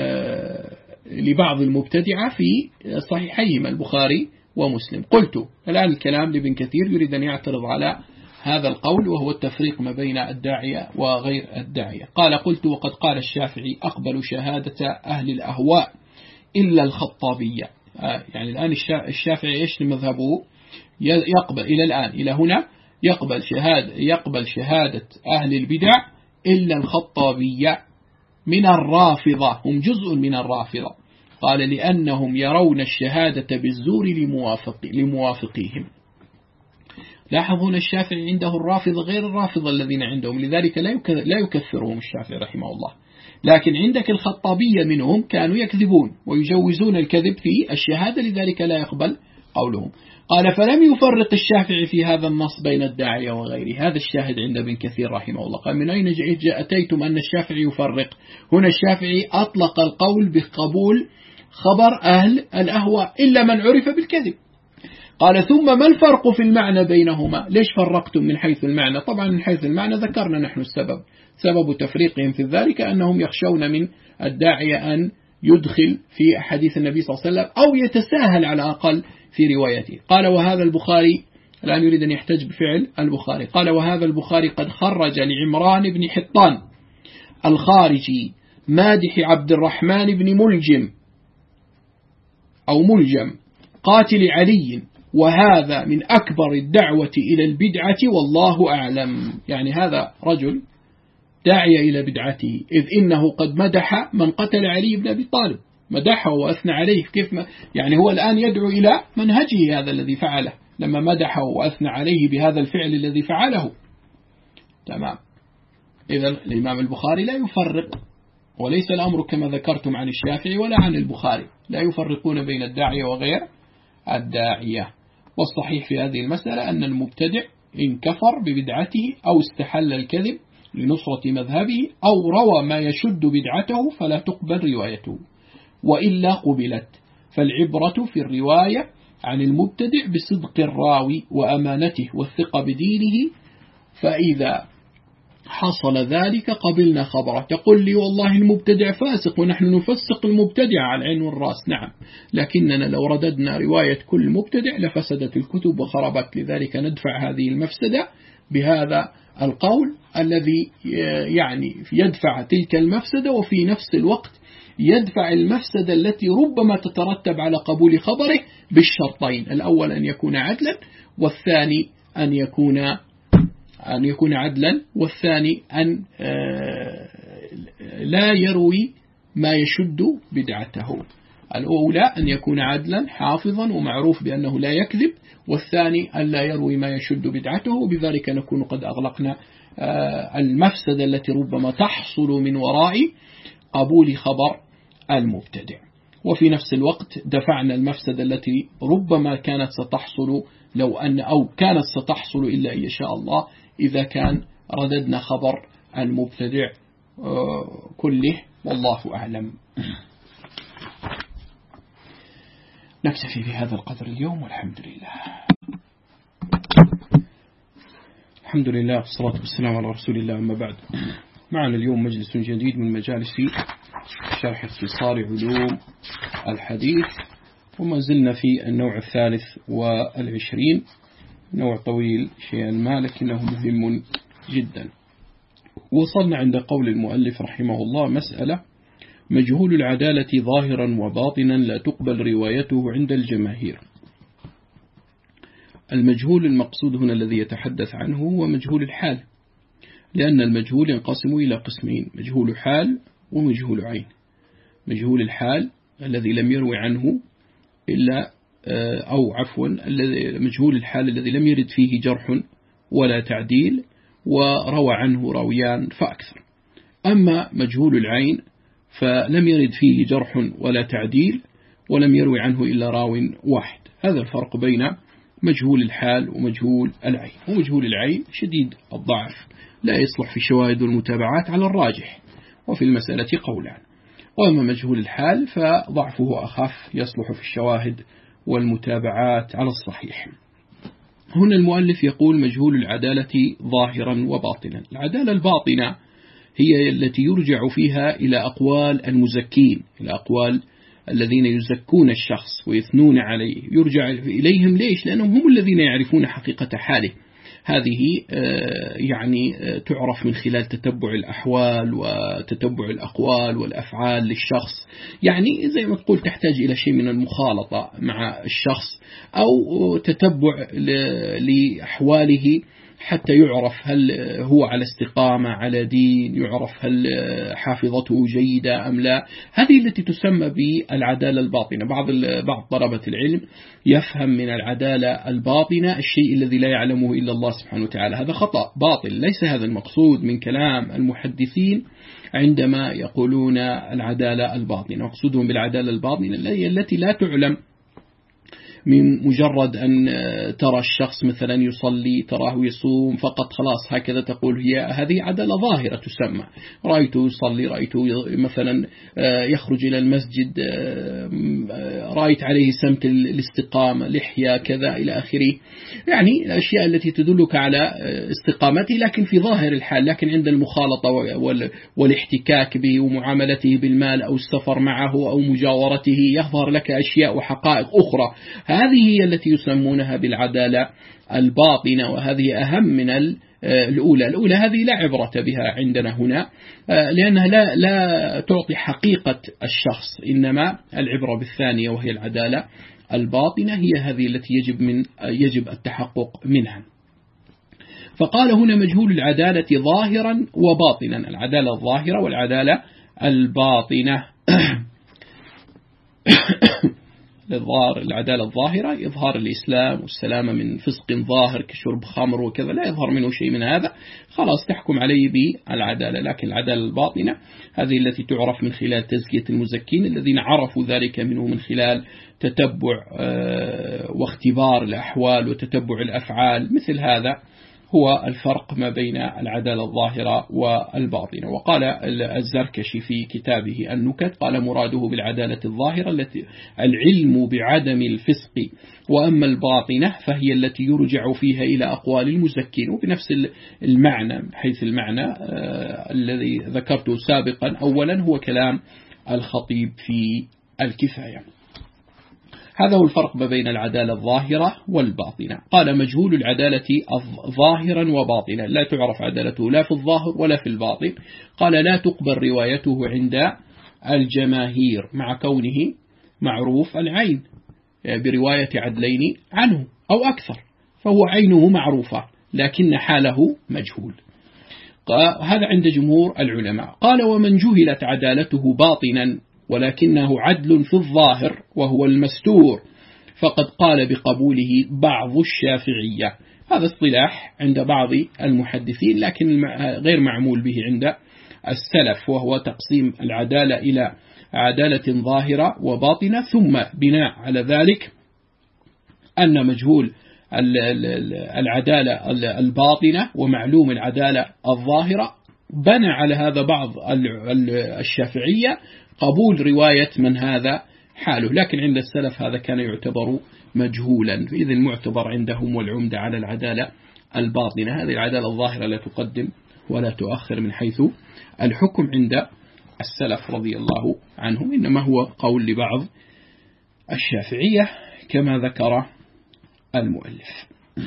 S1: لبعض المبتدعة في صحيحيهما البخاري ومسلم. قلت الآن الكلام لابن كثير يريد أن يعترض على هذا القول وهو التفريق ما بين الداعية وغير الداعية. قال قلت وقد قال الشافعي أقبل شهادة أهل الأهواء إلا الخطابية. يعني الآن الشافعي إيش مذهبه؟ يقبل إلى الآن إلى هنا يقبل شهادة يقبل شهادة أهل البدع إلا الخطابية من الرافضة، هم جزء من الرافضة. قال لأنهم يرون الشهادة بالزور لموافق لموافقيهم. لاحظون الشافعي عنده الرافضة غير الرافضة الذين عندهم، لذلك لا يكفرهم الشافعي رحمه الله. لكن عندك الخطابية منهم كانوا يكذبون ويجوزون الكذب في الشهادة، لذلك لا يقبل قولهم. قال فلم يفرق الشافعي في هذا النص بين الداعية وغيره. هذا الشاهد عند ابن كثير رحمه الله. قال من أين أتيتم أن الشافعي يفرق؟ هنا الشافعي أطلق القول بقبول خبر أهل الأهواء إلا من عرف بالكذب. قال ثم ما الفرق في المعنى بينهما؟ ليش فرقتم من حيث المعنى؟ طبعا من حيث المعنى ذكرنا نحن السبب، سبب تفريقهم في ذلك أنهم يخشون من الداعية أن يدخل في حديث النبي صلى الله عليه وسلم أو يتساهل على الأقل في روايته. قال وهذا البخاري، الآن يريد أن يحتج بفعل البخاري. قال وهذا البخاري قد خرج لعمران بن حطان الخارجي مادح عبد الرحمن بن ملجم أو ملجم قاتل علي، وهذا من أكبر الدعوة إلى البدعة والله أعلم. يعني هذا رجل داعية إلى بدعته، إذ إنه قد مدح من قتل علي بن أبي طالب، مدحه وأثنى عليه. كيف ما يعني هو الآن يدعو إلى منهجه هذا الذي فعله لما مدحه وأثنى عليه بهذا الفعل الذي فعله. تمام. إذا الإمام البخاري لا يفرق، وليس الأمر كما ذكرتم عن الشافعي ولا عن البخاري، لا يفرقون بين الداعية وغير الداعية. والصحيح في هذه المسألة أن المبتدع إن كفر ببدعته أو استحل الكذب لنصرة مذهبه أو روى ما يشد بدعته فلا تقبل روايته، وإلا قبلت. فالعبرة في الرواية عن المبتدع بصدق الراوي وأمانته والثقة بدينه، فإذا حصل ذلك قبلنا خبره. تقول لي والله المبتدع فاسق ونحن نفسق المبتدع على العين والرأس، نعم، لكننا لو رددنا رواية كل مبتدع لفسدت الكتب وخربت، لذلك ندفع هذه المفسدة بهذا القول الذي يعني يدفع تلك المفسدة وفي نفس الوقت يدفع المفسدة التي ربما تترتب على قبول خبره بالشرطين: الأول أن يكون عدلا، والثاني أن يكون أن يكون عدلا والثاني أن لا يروي ما يشد بدعته. الأولى أن يكون عدلا حافظا ومعروف بأنه لا يكذب، والثاني أن لا يروي ما يشد بدعته، وبذلك نكون قد أغلقنا المفسدة التي ربما تحصل من وراء قبول خبر المبتدع، وفي نفس الوقت دفعنا المفسدة التي ربما كانت ستحصل لو أن أو كانت ستحصل إلا إن شاء الله إذا كان رددنا خبر المبتدع كله، والله أعلم. نكتفي بهذا القدر اليوم، والحمد لله. الحمد لله والصلاة والسلام على رسول الله، أما بعد. معنا اليوم مجلس جديد من مجالس شرح اختصار علوم الحديث، وما زلنا في النوع الثالث والعشرين، نوع طويل شيئا ما لكنه مهم جدا. وصلنا عند قول المؤلف رحمه الله: مسألة: مجهول العدالة ظاهرا وباطنا لا تقبل روايته عند الجماهير. المجهول المقصود هنا الذي يتحدث عنه هو مجهول الحال، لأن المجهول ينقسم إلى قسمين: مجهول حال ومجهول عين. مجهول الحال الذي لم يروي عنه إلا أو عفوا مجهول الحال الذي لم يرد فيه جرح ولا تعديل وروى عنه راويان فأكثر. أما مجهول العين فلم يرد فيه جرح ولا تعديل ولم يروي عنه إلا راو واحد. هذا الفرق بين مجهول الحال ومجهول العين. ومجهول العين شديد الضعف لا يصلح في الشواهد والمتابعات على الراجح، وفي المسألة قولان. وأما مجهول الحال فضعفه أخف يصلح في الشواهد والمتابعات على الصحيح. هنا المؤلف يقول مجهول العدالة ظاهرا وباطنا. العدالة الباطنة هي التي يرجع فيها إلى أقوال المزكين، إلى أقوال الذين يزكون الشخص ويثنون عليه، يرجع إليهم. ليش؟ لأنهم هم الذين يعرفون حقيقة حاله. هذه يعني تعرف من خلال تتبع الأحوال وتتبع الأقوال والأفعال للشخص. يعني زي ما تقول تحتاج إلى شيء من المخالطة مع الشخص أو تتبع لأحواله حتى يعرف هل هو على استقامة على دين، يعرف هل حافظته جيدة أم لا. هذه التي تسمى بالعدالة الباطنة. بعض بعض طلبة العلم يفهم من العدالة الباطنة الشيء الذي لا يعلمه إلا الله سبحانه وتعالى. هذا خطأ باطل، ليس هذا المقصود من كلام المحدثين عندما يقولون العدالة الباطنة. مقصودهم بالعدالة الباطنة التي لا تعلم من مجرد أن ترى الشخص مثلا يصلي، تراه يصوم فقط، خلاص هكذا تقول هي هذه عدالة ظاهرة تسمى. رأيته يصلي، رأيته مثلا يخرج إلى المسجد، رأيت عليه سمت الاستقامة، لحية كذا إلى آخره، يعني الأشياء التي تدلك على استقامته لكن في ظاهر الحال. لكن عند المخالطة والاحتكاك به ومعاملته بالمال أو السفر معه أو مجاورته يظهر لك أشياء وحقائق أخرى. هذه هي التي يسمونها بالعدالة الباطنة، وهذه أهم من الأولى. الأولى هذه لا عبرة بها عندنا هنا لأنها لا, لا تعطي حقيقة الشخص، إنما العبرة بالثانية وهي العدالة الباطنة، هي هذه التي يجب, من يجب التحقق منها. فقال هنا مجهول العدالة ظاهرا وباطنا، العدالة الظاهرة والعدالة الباطنة. الظاهر العدالة الظاهرة إظهار الإسلام والسلامة من فسق ظاهر كشرب خمر وكذا، لا يظهر منه شيء من هذا، خلاص تحكم عليه بالعدالة. لكن العدالة الباطنة هذه التي تعرف من خلال تزكية المزكين الذين عرفوا ذلك منه من خلال تتبع واختبار الأحوال وتتبع الأفعال. مثل هذا هو الفرق ما بين العدالة الظاهرة والباطنة. وقال الزركشي في كتابه النكت قال مراده بالعدالة الظاهرة التي العلم بعدم الفسق، وأما الباطنة فهي التي يرجع فيها إلى أقوال المزكين. وبنفس المعنى حيث المعنى الذي ذكرته سابقا أولا هو كلام الخطيب في الكفاية. هذا هو الفرق بين العدالة الظاهرة والباطنة. قال مجهول العدالة ظاهرا وباطنا، لا تعرف عدالته لا في الظاهر ولا في الباطن. قال لا تقبل روايته عند الجماهير مع كونه معروف العين برواية عدلين عنه أو أكثر، فهو عينه معروفة لكن حاله مجهول. هذا عند جمهور العلماء. قال ومن جهلت عدالته باطنا ولكنه عدل في الظاهر وهو المستور فقد قال بقبوله بعض الشافعية. هذا اصطلاح عند بعض المحدثين لكن غير معمول به عند السلف، وهو تقسيم العدالة إلى عدالة ظاهرة وباطنة، ثم بناء على ذلك أن مجهول العدالة الباطنة ومعلوم العدالة الظاهرة بنى على هذا بعض الشافعية قبول رواية من هذا حاله، لكن عند السلف هذا كان يعتبر مجهولا. إذ المعتبر عندهم والعمدة على العدالة الباطنة. هذه العدالة الظاهرة لا تقدم ولا تؤخر من حيث الحكم عند السلف رضي الله عنهم، إنما هو قول لبعض الشافعية كما ذكر المؤلف.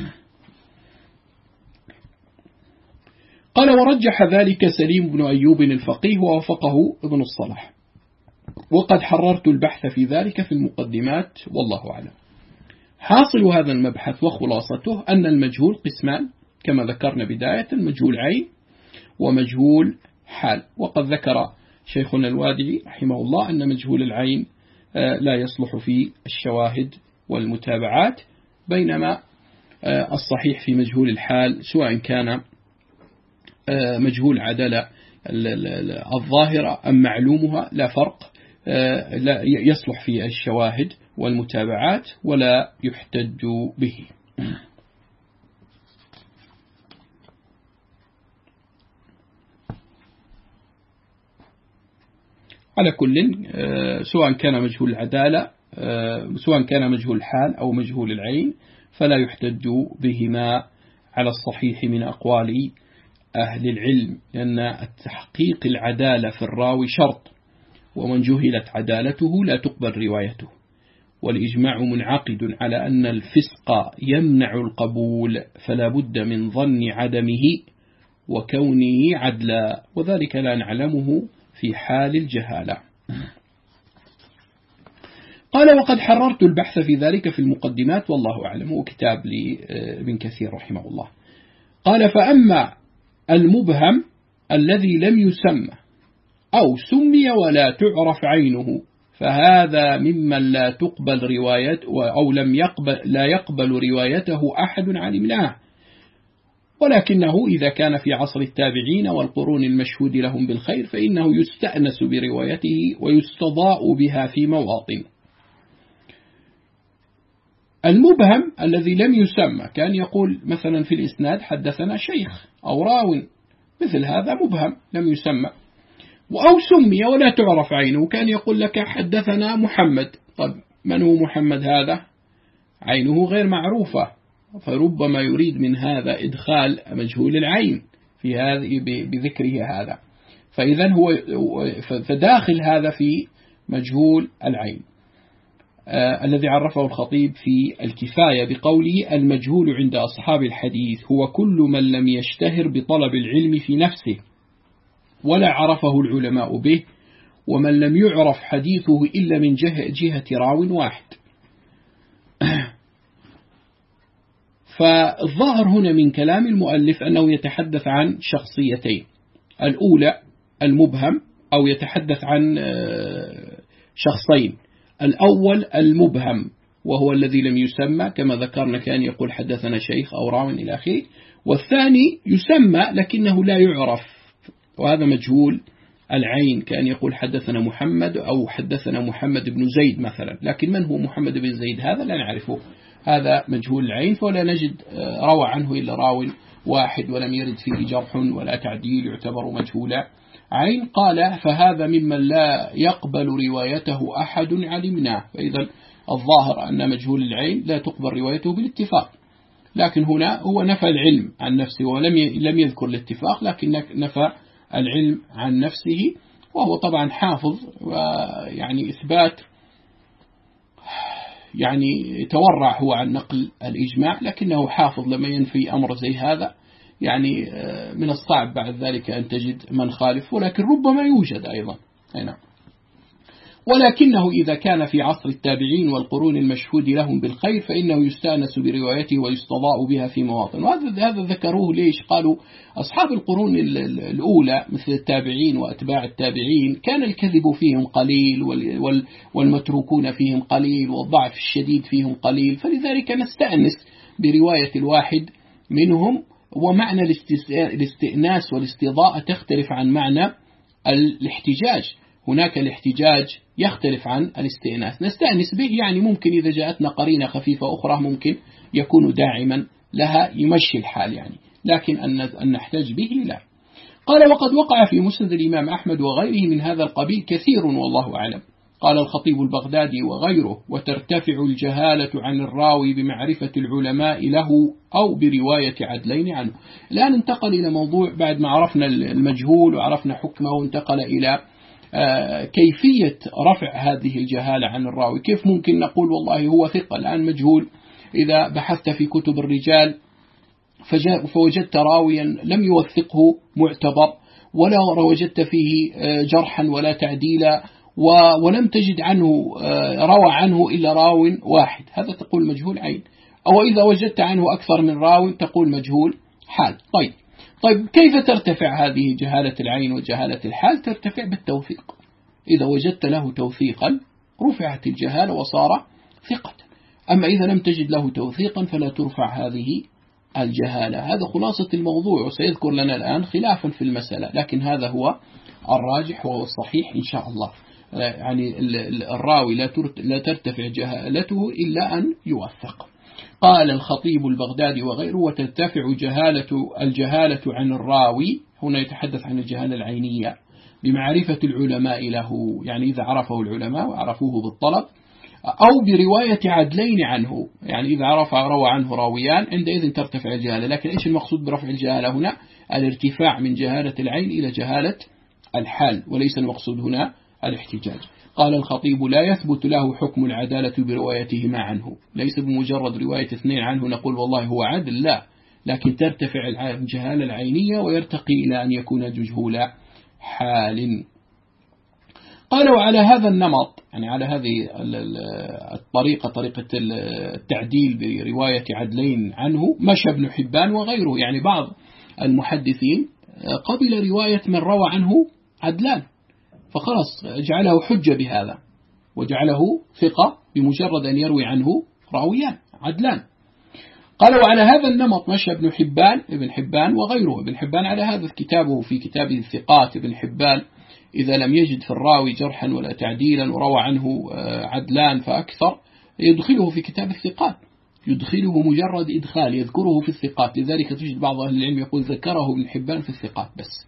S1: قال ورجح ذلك سليم بن أيوب الفقيه ووافقه ابن الصلاح، وقد حررت البحث في ذلك في المقدمات والله أعلم. حاصل هذا المبحث وخلاصته أن المجهول قسمان كما ذكرنا بداية، مجهول عين ومجهول حال. وقد ذكر شيخنا الوادعي رحمه الله أن مجهول العين لا يصلح في الشواهد والمتابعات، بينما الصحيح في مجهول الحال سواء كان مجهول عدالة الظاهرة أم معلومها لا فرق، لا يصلح في الشواهد والمتابعات ولا يحتج به. على كل سواء كان مجهول العدالة سواء كان مجهول الحال أو مجهول العين فلا يحتج بهما على الصحيح من أقوال أهل العلم، لأن تحقيق العدالة في الراوي شرط، ومن جهلت عدالته لا تقبل روايته، والإجماع منعقد على أن الفسق يمنع القبول، فلا بد من ظن عدمه وكونه عدلا، وذلك لا نعلمه في حال الجهالة. قال وقد حررت البحث في ذلك في المقدمات والله أعلم، وكتاب لابن كثير رحمه الله. قال فأما المبهم الذي لم يسمى أو سمي ولا تعرف عينه فهذا ممن لا تقبل روايته أو لم يقبل لا يقبل روايته أحد علمناه، ولكنه إذا كان في عصر التابعين والقرون المشهود لهم بالخير فإنه يستأنس بروايته ويستضاء بها في مواطن. المبهم الذي لم يسمى كان يقول مثلا في الإسناد حدثنا شيخ أو راو، مثل هذا مبهم لم يسمى. أو سمي ولا تعرف عينه، كان يقول لك حدثنا محمد، طب من هو محمد هذا؟ عينه غير معروفة، فربما يريد من هذا إدخال مجهول العين في هذه بذكره هذا، فإذا هو فداخل هذا في مجهول العين. آه الذي عرفه الخطيب في الكفاية بقوله المجهول عند أصحاب الحديث هو كل من لم يشتهر بطلب العلم في نفسه ولا عرفه العلماء به، ومن لم يعرف حديثه إلا من جهة, جهة راو واحد. فالظاهر هنا من كلام المؤلف أنه يتحدث عن شخصيتين، الأولى المبهم أو يتحدث عن شخصين، الأول المبهم وهو الذي لم يسمى كما ذكرنا، كان يقول حدثنا شيخ أو راو إلى آخره، والثاني يسمى لكنه لا يعرف وهذا مجهول العين، كان يقول حدثنا محمد أو حدثنا محمد بن زيد مثلا، لكن من هو محمد بن زيد هذا لا نعرفه، هذا مجهول العين، فلا نجد روى عنه إلا راو واحد ولم يرد فيه جرح ولا تعديل، يعتبر مجهول عين. قال فهذا ممن لا يقبل روايته أحد علمناه، فإذا الظاهر أن مجهول العين لا تقبل روايته بالاتفاق، لكن هنا هو نفى العلم عن نفسه ولم لم يذكر الاتفاق، لكن نفى العلم عن نفسه، وهو طبعا حافظ، ويعني إثبات يعني تورع هو عن نقل الإجماع، لكنه حافظ لما ينفي أمر زي هذا، يعني من الصعب بعد ذلك أن تجد من خالف، ولكن ربما يوجد أيضا هنا. ولكنه إذا كان في عصر التابعين والقرون المشهود لهم بالخير فإنه يستأنس بروايته ويستضاء بها في مواطن. وهذا هذا ذكروه ليش؟ قالوا أصحاب القرون الأولى مثل التابعين وأتباع التابعين كان الكذب فيهم قليل والمتروكون فيهم قليل والضعف الشديد فيهم قليل، فلذلك نستأنس برواية الواحد منهم. ومعنى الاستئناس والاستضاءة تختلف عن معنى الاحتجاج، هناك الاحتجاج يختلف عن الاستئناس، نستأنس به يعني ممكن إذا جاءتنا قرينة خفيفة أخرى ممكن يكون داعما لها يمشي الحال يعني، لكن أن نحتج به لا. قال وقد وقع في مسند الإمام أحمد وغيره من هذا القبيل كثير والله أعلم. قال الخطيب البغدادي وغيره وترتفع الجهالة عن الراوي بمعرفة العلماء له أو برواية عدلين عنه. الآن انتقل إلى موضوع بعد ما عرفنا المجهول وعرفنا حكمه، انتقل إلى كيفية رفع هذه الجهالة عن الراوي. كيف ممكن نقول والله هو ثقة الآن مجهول؟ إذا بحثت في كتب الرجال فوجدت راويا لم يوثقه معتبر، ولا وجدت فيه جرحا ولا تعديلا، ولم تجد عنه روى عنه إلا راو واحد، هذا تقول مجهول عين. أو إذا وجدت عنه أكثر من راو تقول مجهول حال. طيب طيب كيف ترتفع هذه جهالة العين وجهالة الحال؟ ترتفع بالتوثيق، إذا وجدت له توثيقا رفعت الجهالة وصار ثقة. أما إذا لم تجد له توثيقا فلا ترفع هذه الجهالة. هذا خلاصة الموضوع، وسيذكر لنا الآن خلافا في المسألة، لكن هذا هو الراجح وهو الصحيح إن شاء الله. يعني الراوي لا ترتفع جهالته إلا أن يوثق. قال الخطيب البغدادي وغيره: وترتفع جهالة الجهالة عن الراوي، هنا يتحدث عن الجهالة العينية، بمعرفة العلماء له، يعني إذا عرفه العلماء وعرفوه بالطلب، أو برواية عدلين عنه، يعني إذا عرف روى عنه راويان عندئذ ترتفع الجهالة. لكن إيش المقصود برفع الجهالة هنا؟ الارتفاع من جهالة العين إلى جهالة الحال، وليس المقصود هنا الاحتجاج. قال الخطيب: لا يثبت له حكم العدالة بروايتهما عنه، ليس بمجرد رواية اثنين عنه نقول والله هو عدل، لا، لكن ترتفع الجهالة العينية ويرتقي إلى أن يكون مجهول حال. قالوا على هذا النمط، يعني على هذه الطريقة، طريقة التعديل برواية عدلين عنه، مشى ابن حبان وغيره، يعني بعض المحدثين قبل رواية من روى عنه عدلان، فخلص جعله حجة بهذا وجعله ثقة بمجرد أن يروي عنه راويان عدلان. قالوا على هذا النمط مشى ابن حبان ابن حبان وغيره. ابن حبان على هذا كتابه في كتابه الثقات. ابن حبان إذا لم يجد في الراوي جرحا ولا تعديلا وروى عنه عدلان فأكثر يدخله في كتاب الثقات، يدخله مجرد إدخال، يذكره في الثقات. لذلك تجد بعض أهل العلم يقول ذكره ابن حبان في الثقات بس.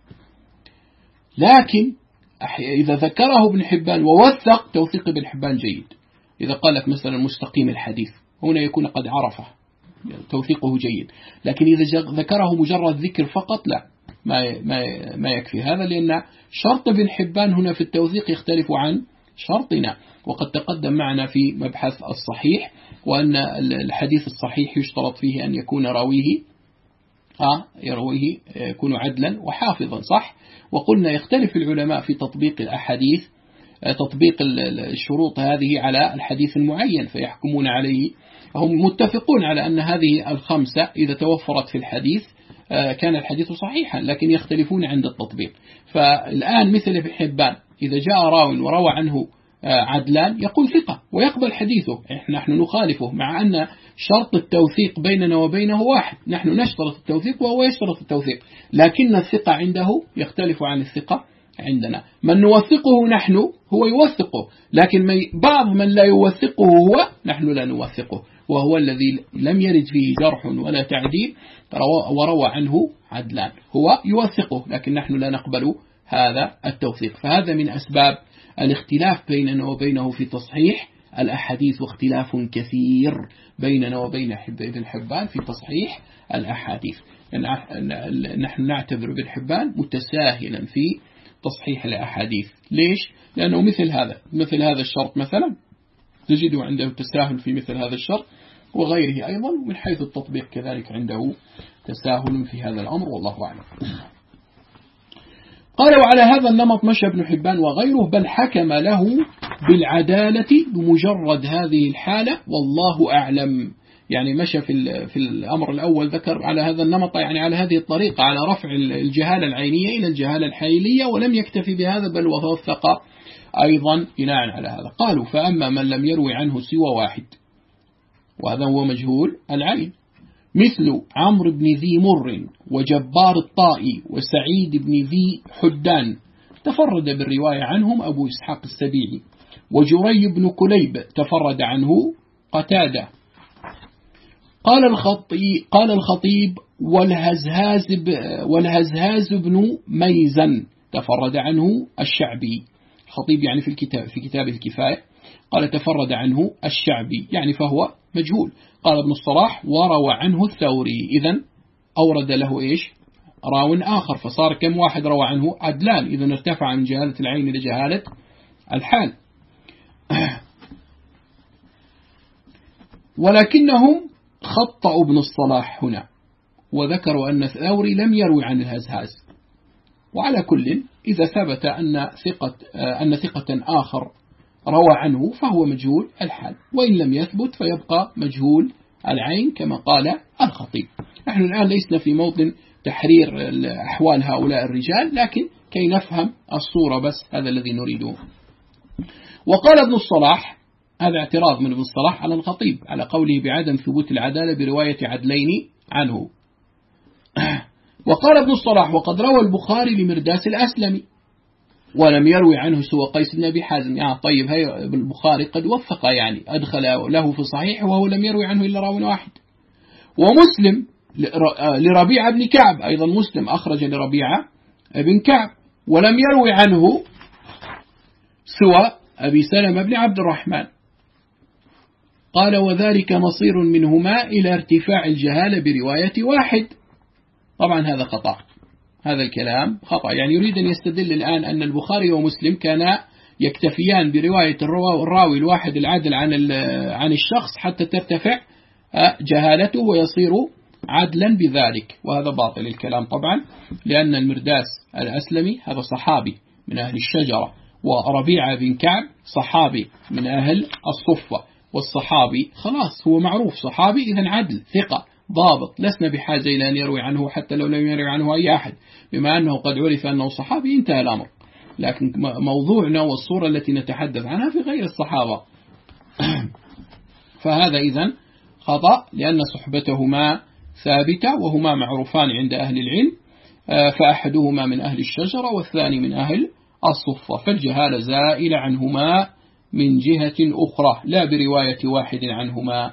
S1: لكن إذا ذكره ابن حبان ووثق، توثيق ابن حبان جيد. إذا قال لك مثلا مستقيم الحديث، هنا يكون قد عرفه، توثيقه جيد. لكن إذا ذكره مجرد ذكر فقط، لا، ما ما ما يكفي هذا، لأن شرط ابن حبان هنا في التوثيق يختلف عن شرطنا. وقد تقدم معنا في مبحث الصحيح، وأن الحديث الصحيح يشترط فيه أن يكون راويه آه يرويه يكون عدلا وحافظا، صح؟ وقلنا يختلف العلماء في تطبيق الأحاديث، تطبيق الشروط هذه على الحديث المعين، فيحكمون عليه. هم متفقون على أن هذه الخمسة إذا توفرت في الحديث كان الحديث صحيحا، لكن يختلفون عند التطبيق. فالآن مثل ابن حبان إذا جاء راو وروى عنه عدلان يقول ثقة ويقبل حديثه، نحن نخالفه، مع أن شرط التوثيق بيننا وبينه واحد، نحن نشترط التوثيق وهو يشترط التوثيق، لكن الثقة عنده يختلف عن الثقة عندنا. من نوثقه نحن هو يوثقه، لكن بعض من لا يوثقه هو نحن لا نوثقه، وهو الذي لم يرد فيه جرح ولا تعديل وروى عنه عدلان، هو يوثقه، لكن نحن لا نقبل هذا التوثيق. فهذا من أسباب الاختلاف بيننا وبينه في تصحيح الأحاديث، واختلاف كثير بيننا وبين ابن حبان في تصحيح الأحاديث. نحن نعتبر ابن حبان متساهلا في تصحيح الأحاديث. ليش؟ لأنه مثل هذا مثل هذا الشرط مثلا تجده عنده تساهل في مثل هذا الشرط، وغيره أيضا، من حيث التطبيق كذلك عنده تساهل في هذا الأمر، والله أعلم. قالوا على هذا النمط مشى ابن حبان وغيره، بل حكم له بالعدالة بمجرد هذه الحالة، والله أعلم. يعني مشى في في الأمر الأول ذكر على هذا النمط، يعني على هذه الطريقة، على رفع الجهالة العينية إلى الجهالة الحيلية، ولم يكتفي بهذا بل ووثق أيضا بناء على هذا. قالوا: فأما من لم يروي عنه سوى واحد، وهذا هو مجهول العين، مثل عمرو بن ذي مر وجبار الطائي وسعيد بن ذي حدان، تفرد بالرواية عنهم أبو إسحاق السبيعي، وجري بن كليب تفرد عنه قتادة. قال الخطيب, قال الخطيب والهزهاز, والهزهاز بن ميزن تفرد عنه الشعبي. الخطيب يعني في الكتاب في كتابه الكفاية قال تفرد عنه الشعبي، يعني فهو مجهول. قال ابن الصلاح: وروى عنه الثوري، إذن أورد له إيش؟ راو آخر، فصار كم واحد روى عنه؟ عدلان، إذن ارتفع من جهالة العين إلى جهالة الحال. ولكنهم خطأوا ابن الصلاح هنا وذكروا أن الثوري لم يروي عن الهزهاز. وعلى كل، إذا ثبت أن ثقة, أن ثقة آخر روى عنه فهو مجهول الحال، وإن لم يثبت فيبقى مجهول العين كما قال الخطيب. نحن الآن ليسنا في موطن تحرير أحوال هؤلاء الرجال، لكن كي نفهم الصورة بس، هذا الذي نريده. وقال ابن الصلاح: هذا اعتراض من ابن الصلاح على الخطيب على قوله بعدم ثبوت العدالة برواية عدلين عنه. وقال ابن الصلاح وقد روى البخاري لمرداس الأسلمي ولم يروي عنه سوى قيس بن أبي حازم. يعني طيب هي البخاري قد وفق، يعني أدخل له في صحيح وهو لم يروي عنه إلا راوي واحد. ومسلم لربيعة بن كعب، أيضا مسلم أخرج لربيعة بن كعب ولم يروي عنه سوى أبي سلمة بن عبد الرحمن. قال وذلك مصير منهما إلى ارتفاع الجهالة برواية واحد. طبعا هذا خطأ، هذا الكلام خطأ. يعني يريد أن يستدل الآن أن البخاري ومسلم كانا يكتفيان برواية الراوي الواحد العدل عن عن الشخص حتى ترتفع جهالته ويصير عدلا بذلك، وهذا باطل الكلام طبعا، لأن المرداس الأسلمي هذا صحابي من أهل الشجرة، وربيعة بن كعب صحابي من أهل الصفة، والصحابي خلاص هو معروف صحابي إذن عدل ثقة ضابط، لسنا بحاجة إلى أن يروي عنه حتى لو لم يروي عنه أي أحد، بما أنه قد عرف أنه صحابي انتهى الأمر. لكن موضوعنا والصورة التي نتحدث عنها في غير الصحابة فهذا إذن خطأ، لأن صحبتهما ثابتة وهما معروفان عند أهل العلم، فأحدهما من أهل الشجرة والثاني من أهل الصفة، فالجهالة زائلة عنهما من جهة أخرى لا برواية واحد عنهما.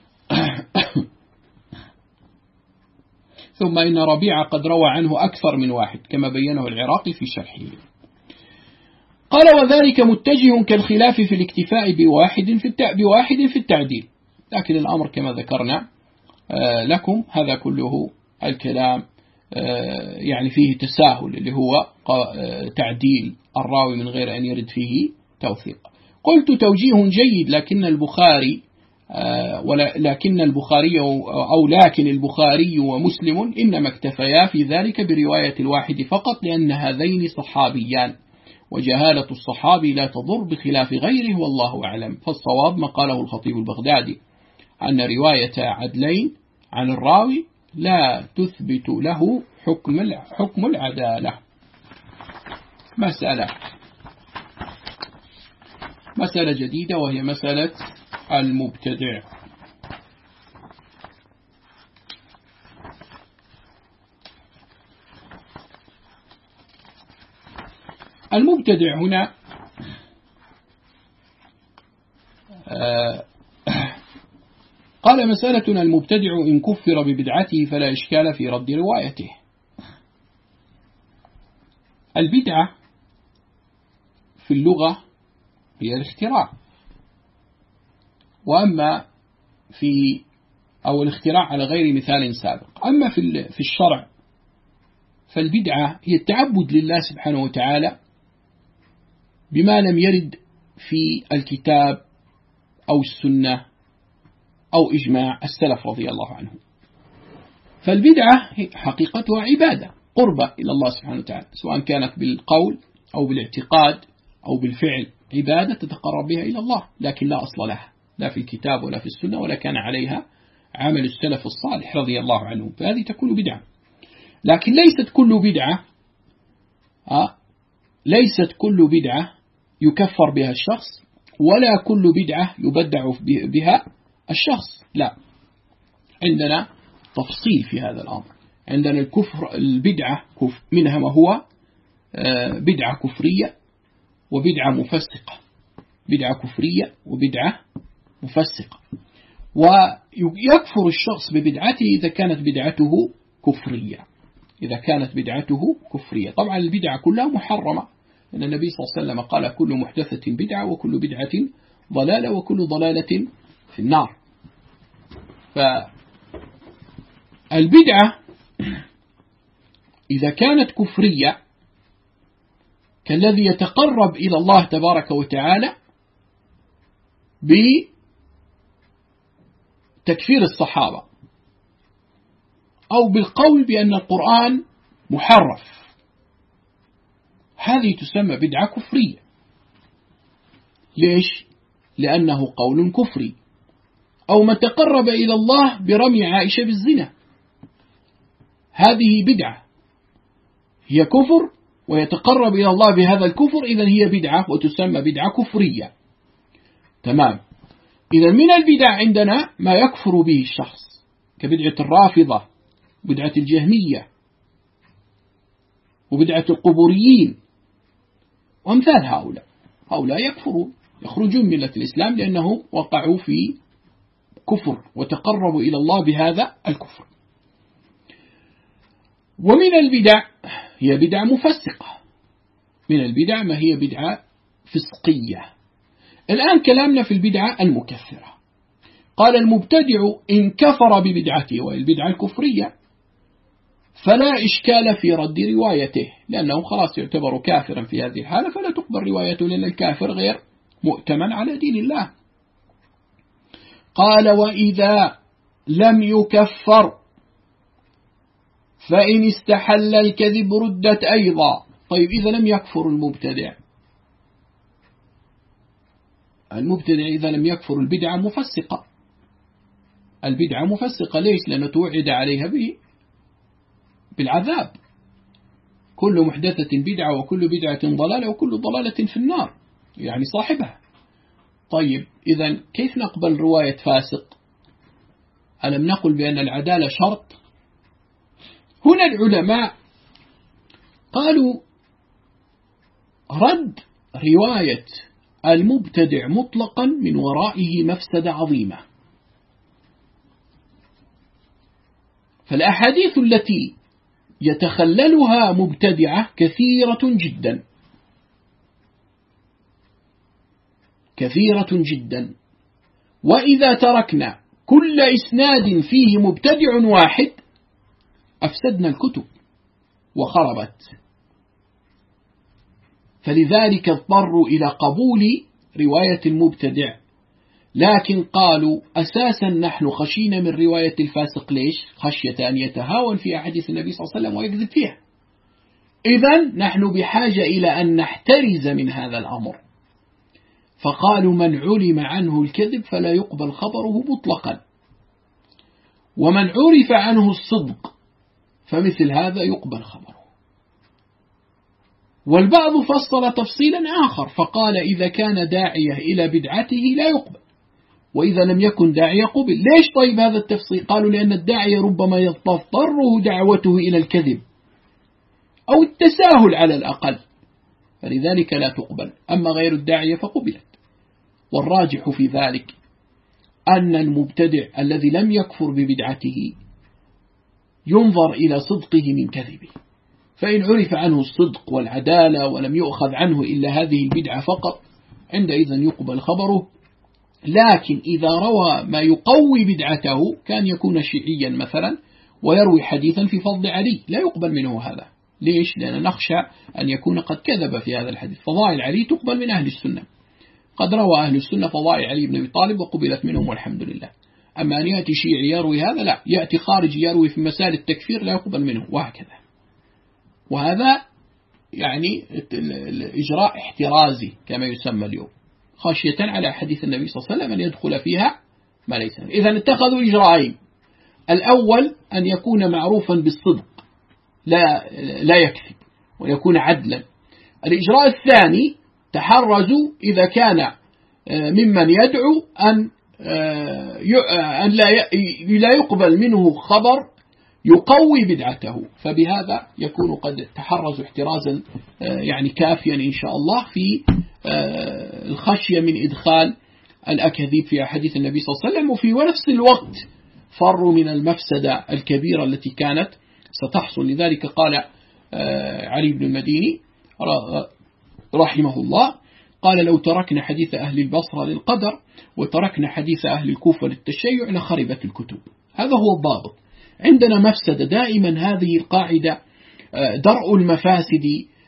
S1: ثم إن ربيعة قد روى عنه أكثر من واحد كما بينه العراقي في شرحه. قال وذلك متجه كالخلاف في الاكتفاء بواحد في بواحد في التعديل، لكن الأمر كما ذكرنا لكم هذا كله الكلام يعني فيه تساهل اللي هو تعديل الراوي من غير أن يرد فيه توثيق. قلت توجيه جيد، لكن البخاري لكن البخاري أو لكن البخاري ومسلم إنما اكتفيا في ذلك برواية الواحد فقط، لأن هذين صحابيان، وجهالة الصحابي لا تضر بخلاف غيره والله أعلم. فالصواب ما قاله الخطيب البغدادي أن رواية عدلين عن الراوي لا تثبت له حكم حكم العدالة. مسألة مسألة جديدة وهي مسألة المبتدع. المبتدع هنا قال مسألتنا المبتدع إن كفر ببدعته فلا إشكال في رد روايته. البدعة في اللغة هي الاختراع، وأما في أو الاختراع على غير مثال سابق. أما في في الشرع فالبدعة هي التعبد لله سبحانه وتعالى بما لم يرد في الكتاب أو السنة أو إجماع السلف رضي الله عنهم. فالبدعة حقيقتها عبادة قربة إلى الله سبحانه وتعالى، سواء كانت بالقول أو بالاعتقاد أو بالفعل، عبادة تتقرب بها إلى الله، لكن لا أصل لها لا في الكتاب ولا في السنة ولا كان عليها عمل السلف الصالح رضي الله عنهم، فهذه تكون بدعة. لكن ليست كل بدعة آه ليست كل بدعة يكفر بها الشخص، ولا كل بدعة يبدع بها الشخص، لا، عندنا تفصيل في هذا الأمر. عندنا الكفر البدعة منها ما هو بدعة كفرية وبدعة مفسقة، بدعة كفرية وبدعة مفسقة. ويكفر الشخص ببدعته إذا كانت بدعته كفرية، إذا كانت بدعته كفرية. طبعا البدعة كلها محرمة، لأن النبي صلى الله عليه وسلم قال كل محدثة بدعة وكل بدعة ضلالة وكل ضلالة في النار. فالبدعة إذا كانت كفرية كالذي يتقرب إلى الله تبارك وتعالى بتكفير الصحابة أو بالقول بأن القرآن محرف، هذه تسمى بدعة كفرية. ليش؟ لأنه قول كفري. أو ما تقرب إلى الله برمي عائشة بالزنا، هذه بدعة، هي كفر ويتقرب إلى الله بهذا الكفر، إذن هي بدعة وتسمى بدعة كفرية. تمام. إذا من البدع عندنا ما يكفر به الشخص كبدعة الرافضة وبدعة الجهمية وبدعة القبوريين وأمثال هؤلاء. هؤلاء يكفرون يخرجون من ملة الإسلام لأنهم وقعوا في كفر وتقربوا إلى الله بهذا الكفر. ومن البدع هي بدع مفسقة، من البدع ما هي بدعة فسقية. الآن كلامنا في البدعة المكفرة. قال المبتدع إن كفر ببدعته وهي البدعة الكفرية فلا إشكال في رد روايته، لأنه خلاص يعتبر كافرا في هذه الحالة فلا تقبل روايته، لأن الكافر غير مؤتمن على دين الله. قال وإذا لم يكفر فإن استحل الكذب ردت أيضا. طيب إذا لم يكفر المبتدع، المبتدع إذا لم يكفر البدعة مفسقة، البدعة مفسقة ليش؟ لأنه توعد عليها به بالعذاب. كل محدثة بدعة وكل بدعة ضلالة وكل ضلالة في النار، يعني صاحبها. طيب إذا كيف نقبل رواية فاسق؟ ألم نقل بأن العدالة شرط؟ هنا العلماء قالوا رد رواية المبتدع مطلقا من ورائه مفسدة عظيمة. فالأحاديث التي يتخللها مبتدعة كثيرة جدا كثيرة جدا، وإذا تركنا كل إسناد فيه مبتدع واحد أفسدنا الكتب وخربت. فلذلك اضطروا إلى قبول رواية المبتدع، لكن قالوا أساسا نحن خشينا من رواية الفاسق. ليش؟ خشية أن يتهاون في أحاديث النبي صلى الله عليه وسلم ويكذب فيها. إذن نحن بحاجة إلى أن نحترز من هذا الأمر، فقالوا من علم عنه الكذب فلا يقبل خبره مطلقا، ومن عرف عنه الصدق فمثل هذا يقبل خبره. والبعض فصل تفصيلا آخر فقال إذا كان داعية إلى بدعته لا يقبل، وإذا لم يكن داعية قبل. ليش طيب هذا التفصيل؟ قالوا لأن الداعية ربما يضطره دعوته إلى الكذب أو التساهل على الأقل، فلذلك لا تقبل. أما غير الداعية فقبلت. والراجح في ذلك أن المبتدع الذي لم يكفر ببدعته ينظر إلى صدقه من كذبه، فإن عرف عنه الصدق والعدالة ولم يؤخذ عنه إلا هذه البدعة فقط عندئذ يقبل خبره. لكن إذا روى ما يقوي بدعته كان يكون شيعيا مثلا ويروي حديثا في فضل علي لا يقبل منه هذا. ليش؟ لأن نخشى أن يكون قد كذب في هذا الحديث. فضائل علي تقبل من أهل السنة، قد روى أهل السنة فضائل علي بن أبي طالب وقبلت منهم والحمد لله. أما أن يأتي شيعي يروي هذا لا، يأتي خارجي يروي في مسائل التكفير لا يقبل منه، وهكذا. وهذا يعني الإجراء احترازي كما يسمى اليوم، خشية على حديث النبي صلى الله عليه وسلم أن يدخل فيها ما ليس. إذن اتخذوا إجراءين: الأول أن يكون معروفا بالصدق لا لا يكذب ويكون عدلا. الإجراء الثاني تحرزوا إذا كان ممن يدعو أن أن لا يقبل منه خبر يقوي بدعته، فبهذا يكون قد تحرزوا احترازا يعني كافيا إن شاء الله في الخشية من إدخال الأكاذيب في أحاديث النبي صلى الله عليه وسلم، وفي نفس الوقت فروا من المفسدة الكبيرة التي كانت ستحصل. لذلك قال علي بن المديني رحمه الله قال لو تركنا حديث أهل البصرة للقدر وتركنا حديث أهل الكوفة للتشيع لخربت الكتب. هذا هو الضابط. عندنا مفسدة دائما، هذه القاعدة درء المفاسد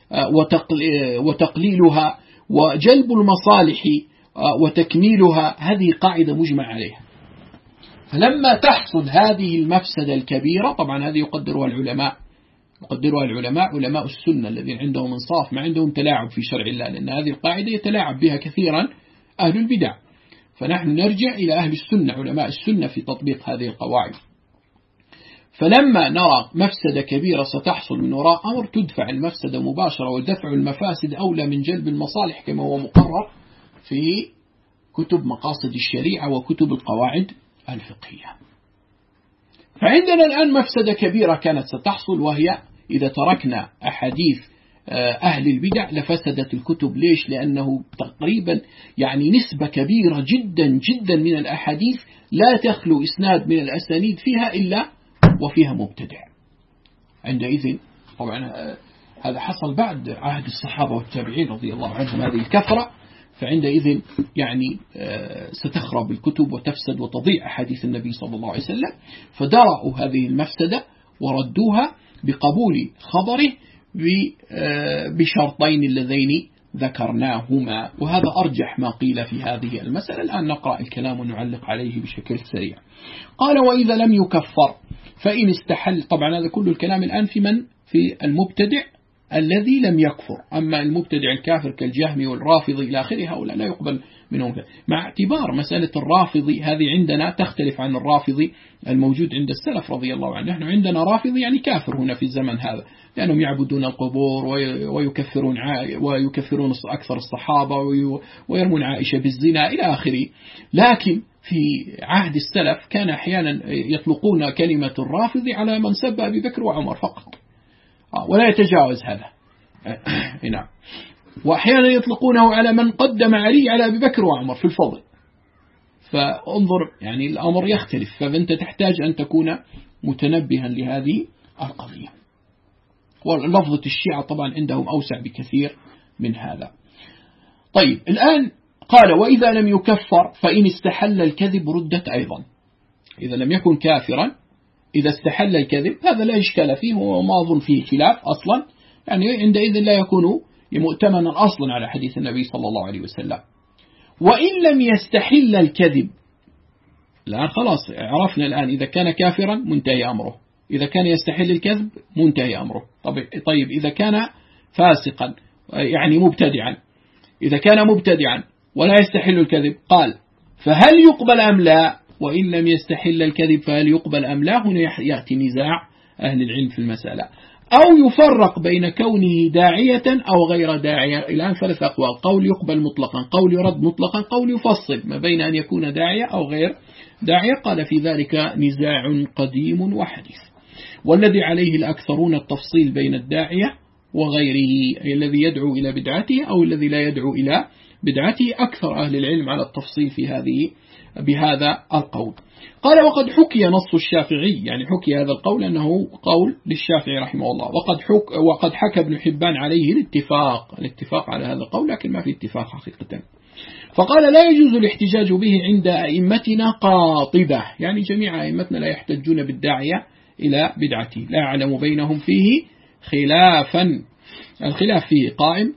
S1: وتقليلها وجلب المصالح وتكميلها، هذه قاعدة مجمع عليها. فلما تحصل هذه المفسدة الكبيرة، طبعا هذه يقدرها العلماء يقدرها العلماء علماء السنة الذين عندهم انصاف، ما عندهم تلاعب في شرع الله، لأن هذه القاعدة يتلاعب بها كثيرا أهل البدع. فنحن نرجع إلى أهل السنة علماء السنة في تطبيق هذه القواعد. فلما نرى مفسدة كبيرة ستحصل من وراء أمر تدفع المفسدة مباشرة، ودفع المفاسد أولى من جلب المصالح كما هو مقرر في كتب مقاصد الشريعة وكتب القواعد الفقهية. فعندنا الآن مفسدة كبيرة كانت ستحصل، وهي إذا تركنا أحاديث أهل البدع لفسدت الكتب. ليش؟ لأنه تقريبا يعني نسبة كبيرة جدا جدا من الأحاديث لا تخلو إسناد من الأسانيد فيها إلا وفيها مبتدع. عندئذ طبعا هذا حصل بعد عهد الصحابة والتابعين رضي الله عنهم هذه الكثرة، فعندئذ يعني ستخرب الكتب وتفسد وتضيع أحاديث النبي صلى الله عليه وسلم. فدرأوا هذه المفسدة وردوها بقبول خبره بشرطين اللذين ذكرناهما، وهذا أرجح ما قيل في هذه المسألة. الآن نقرأ الكلام ونعلق عليه بشكل سريع. قال وإذا لم يكفر فإن استحل. طبعا هذا كل الكلام الآن في من؟ في المبتدع الذي لم يكفر. أما المبتدع الكافر كالجهمي والرافضي إلى آخره هؤلاء لا يقبل منهم، مع اعتبار مسألة الرافضي هذه عندنا تختلف عن الرافضي الموجود عند السلف رضي الله عنه. نحن عندنا رافضي يعني كافر هنا في الزمن هذا، لأنهم يعبدون القبور ويكفرون ويكفرون أكثر الصحابة ويرمون عائشة بالزنا إلى آخره. لكن في عهد السلف كان أحيانا يطلقون كلمة الرافضي على من سب أبي بكر وعمر فقط، ولا يتجاوز هذا. نعم. وأحيانا يطلقونه على من قدم علي على أبي بكر وعمر في الفضل. فانظر يعني الأمر يختلف، فأنت تحتاج أن تكون متنبها لهذه القضية. ولفظة الشيعة طبعا عندهم أوسع بكثير من هذا. طيب الآن قال وإذا لم يكفر فإن استحل الكذب ردت أيضا. إذا لم يكن كافرا إذا استحل الكذب هذا لا إشكال فيه وما أظن فيه خلاف أصلا، يعني عندئذ لا يكون مؤتمنا أصلا على حديث النبي صلى الله عليه وسلم. وإن لم يستحل الكذب، الآن خلاص عرفنا الآن إذا كان كافرا منتهي أمره، إذا كان يستحل الكذب منتهي أمره. طيب إذا كان فاسقا يعني مبتدعا، إذا كان مبتدعا ولا يستحل الكذب قال فهل يقبل أم لا؟ وإن لم يستحل الكذب فهل يقبل أم لا؟ هنا يأتي نزاع أهل العلم في المسألة. أو يفرق بين كونه داعية أو غير داعية. الآن ثلاث أقوال: قول يقبل مطلقا، قول يرد مطلقا، قول يفصل ما بين أن يكون داعية أو غير داعية. قال في ذلك نزاع قديم وحديث، والذي عليه الأكثرون التفصيل بين الداعية وغيره، الذي يدعو إلى بدعته أو الذي لا يدعو إلى بدعته. أكثر أهل العلم على التفصيل في هذه بهذا القول. قال وقد حكي نص الشافعي، يعني حكي هذا القول أنه قول للشافعي رحمه الله، وقد حك وقد حكى ابن حبان عليه الاتفاق الاتفاق على هذا القول، لكن ما في اتفاق حقيقة. فقال لا يجوز الاحتجاج به عند أئمتنا قاطبة، يعني جميع أئمتنا لا يحتجون بالداعية إلى بدعته، لا أعلم بينهم فيه خلافا. الخلاف فيه قائم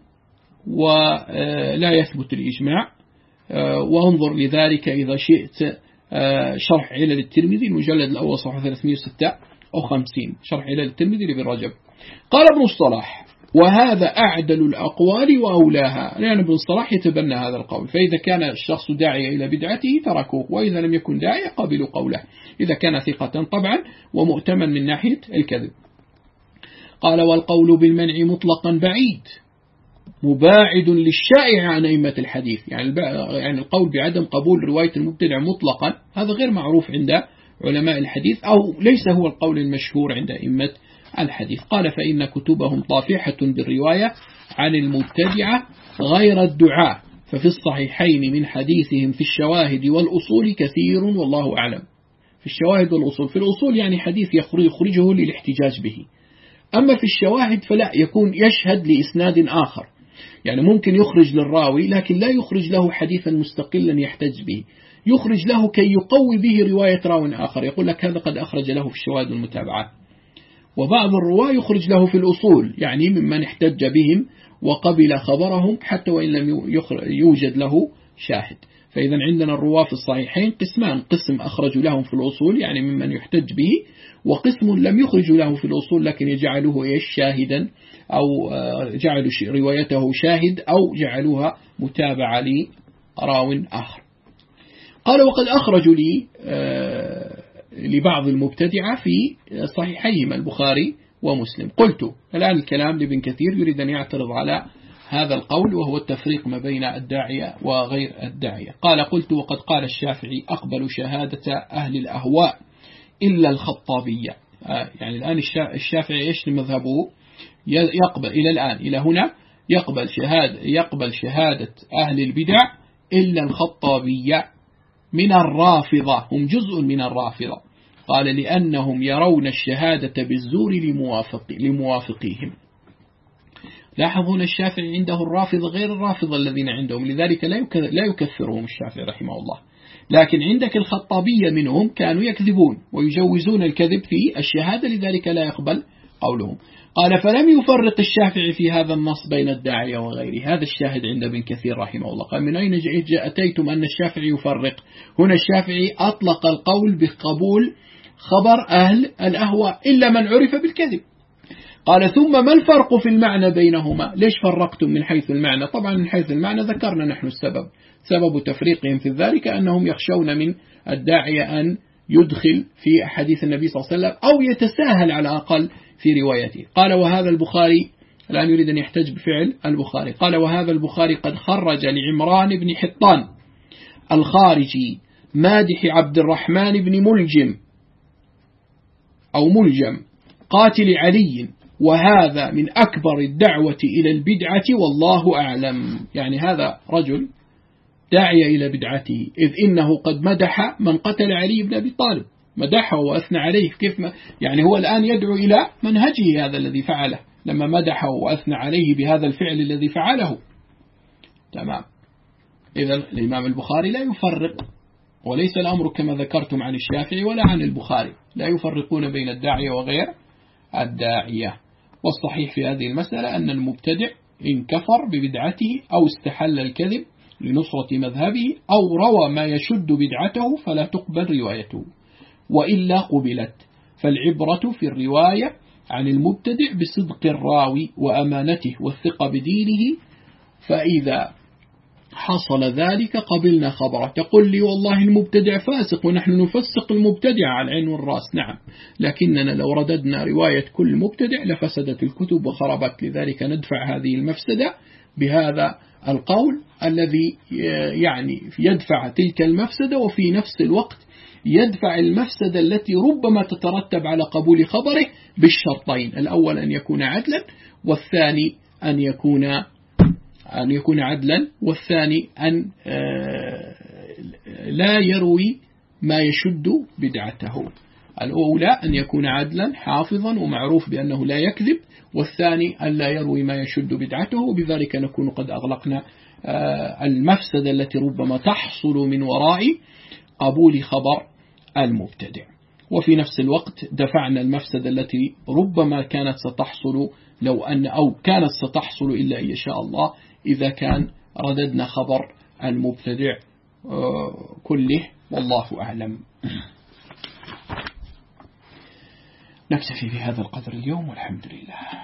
S1: ولا يثبت الإجماع. وانظر لذلك إذا شئت شرح علل الترمذي المجلد الأول صفحة ثلاثمئة وستة وخمسين، شرح علل الترمذي لابن رجب. قال ابن الصلاح وهذا أعدل الأقوال وأولاها، لأن ابن الصلاح يتبنى هذا القول. فإذا كان الشخص داعي إلى بدعته تركوه، وإذا لم يكن داعي قبلوا قوله، إذا كان ثقة طبعا ومؤتمن من ناحية الكذب. قال والقول بالمنع مطلقا بعيد مباعد للشائع عن أئمة الحديث، يعني يعني القول بعدم قبول رواية المبتدع مطلقا هذا غير معروف عند علماء الحديث، أو ليس هو القول المشهور عند أئمة الحديث. قال فإن كتبهم طافحة بالرواية عن المبتدعة غير الدعاء، ففي الصحيحين من حديثهم في الشواهد والأصول كثير والله أعلم. في الشواهد والأصول، في الأصول يعني حديث يخرجه للاحتجاج به، أما في الشواهد فلا، يكون يشهد لإسناد آخر، يعني ممكن يخرج للراوي لكن لا يخرج له حديثا مستقلا يحتج به، يخرج له كي يقوي به رواية راو آخر، يقول لك هذا قد أخرج له في الشواهد والمتابعات. وبعض الرواة يخرج له في الأصول، يعني ممن احتج بهم وقبل خبرهم حتى وإن لم يوجد له شاهد. فإذا عندنا الرواة في الصحيحين قسمان: قسم أخرج لهم في الأصول يعني ممن يحتج به، وقسم لم يخرج له في الأصول لكن يجعله إيش شاهدا، أو جعلوا روايته شاهد أو جعلوها متابعة لراو آخر. قال وقد أخرجوا لي لبعض المبتدعة في صحيحيهما البخاري ومسلم. قلت الآن الكلام لابن كثير يريد أن يعترض على هذا القول وهو التفريق ما بين الداعية وغير الداعية. قال قلت وقد قال الشافعي أقبل شهادة أهل الأهواء إلا الخطابية. يعني الآن الشافعي إيش مذهبه؟ يقبل إلى الآن إلى هنا يقبل شهادة يقبل شهادة أهل البدع إلا الخطابية من الرافضة، هم جزء من الرافضة. قال لأنهم يرون الشهادة بالزور لموافق لموافقيهم. لاحظون الشافعي عنده الرافضة غير الرافضة الذين عندهم، لذلك لا يكثرهم الشافعي رحمه الله. لكن عندك الخطابية منهم كانوا يكذبون ويجوزون الكذب في الشهادة، لذلك لا يقبل قولهم. قال فلم يفرق الشافعي في هذا النص بين الداعية وغيره. هذا الشاهد عند ابن كثير رحمه الله. قال من أين أتيتم أن الشافعي يفرق؟ هنا الشافعي أطلق القول بقبول خبر أهل الأهواء إلا من عرف بالكذب. قال ثم ما الفرق في المعنى بينهما؟ ليش فرقتم من حيث المعنى؟ طبعا من حيث المعنى ذكرنا نحن السبب. سبب تفريقهم في ذلك أنهم يخشون من الداعية أن يدخل في حديث النبي صلى الله عليه وسلم أو يتساهل على الأقل في روايته. قال وهذا البخاري، الآن يريد أن يحتج بفعل البخاري. قال وهذا البخاري قد خرج لعمران بن حطان الخارجي مادح عبد الرحمن بن ملجم أو ملجم قاتل علي، وهذا من أكبر الدعوة إلى البدعة والله أعلم. يعني هذا رجل داعي إلى بدعته، إذ إنه قد مدح من قتل علي بن أبي طالب، مدحه وأثنى عليه. كيف ما يعني هو الآن يدعو إلى منهجه هذا الذي فعله لما مدحه وأثنى عليه بهذا الفعل الذي فعله. تمام. إذا الإمام البخاري لا يفرق، وليس الأمر كما ذكرتم عن الشافعي ولا عن البخاري، لا يفرقون بين الداعية وغير الداعية. والصحيح في هذه المسألة أن المبتدع إن كفر ببدعته أو استحل الكذب لنصرة مذهبه أو روى ما يشد بدعته فلا تقبل روايته، وإلا قبلت. فالعبرة في الرواية عن المبتدع بصدق الراوي وأمانته والثقة بدينه، فإذا حصل ذلك قبلنا خبره. تقول لي والله المبتدع فاسق ونحن نفسق المبتدع على العين والرأس، نعم، لكننا لو رددنا رواية كل مبتدع لفسدت الكتب وخربت. لذلك ندفع هذه المفسدة بهذا القول الذي يعني يدفع تلك المفسدة، وفي نفس الوقت يدفع المفسدة التي ربما تترتب على قبول خبره بالشرطين: الأول أن يكون عدلا، والثاني أن يكون أن يكون عدلا والثاني أن لا يروي ما يشد بدعته. الأولى أن يكون عدلا حافظا ومعروف بأنه لا يكذب، والثاني أن لا يروي ما يشد بدعته، وبذلك نكون قد أغلقنا المفسدة التي ربما تحصل من وراء قبول خبر المبتدع، وفي نفس الوقت دفعنا المفسدة التي ربما كانت ستحصل لو أن أو كانت ستحصل إلا إن شاء الله إذا كان رددنا خبر المبتدع كله، والله أعلم. نكتفي بهذا القدر اليوم والحمد لله.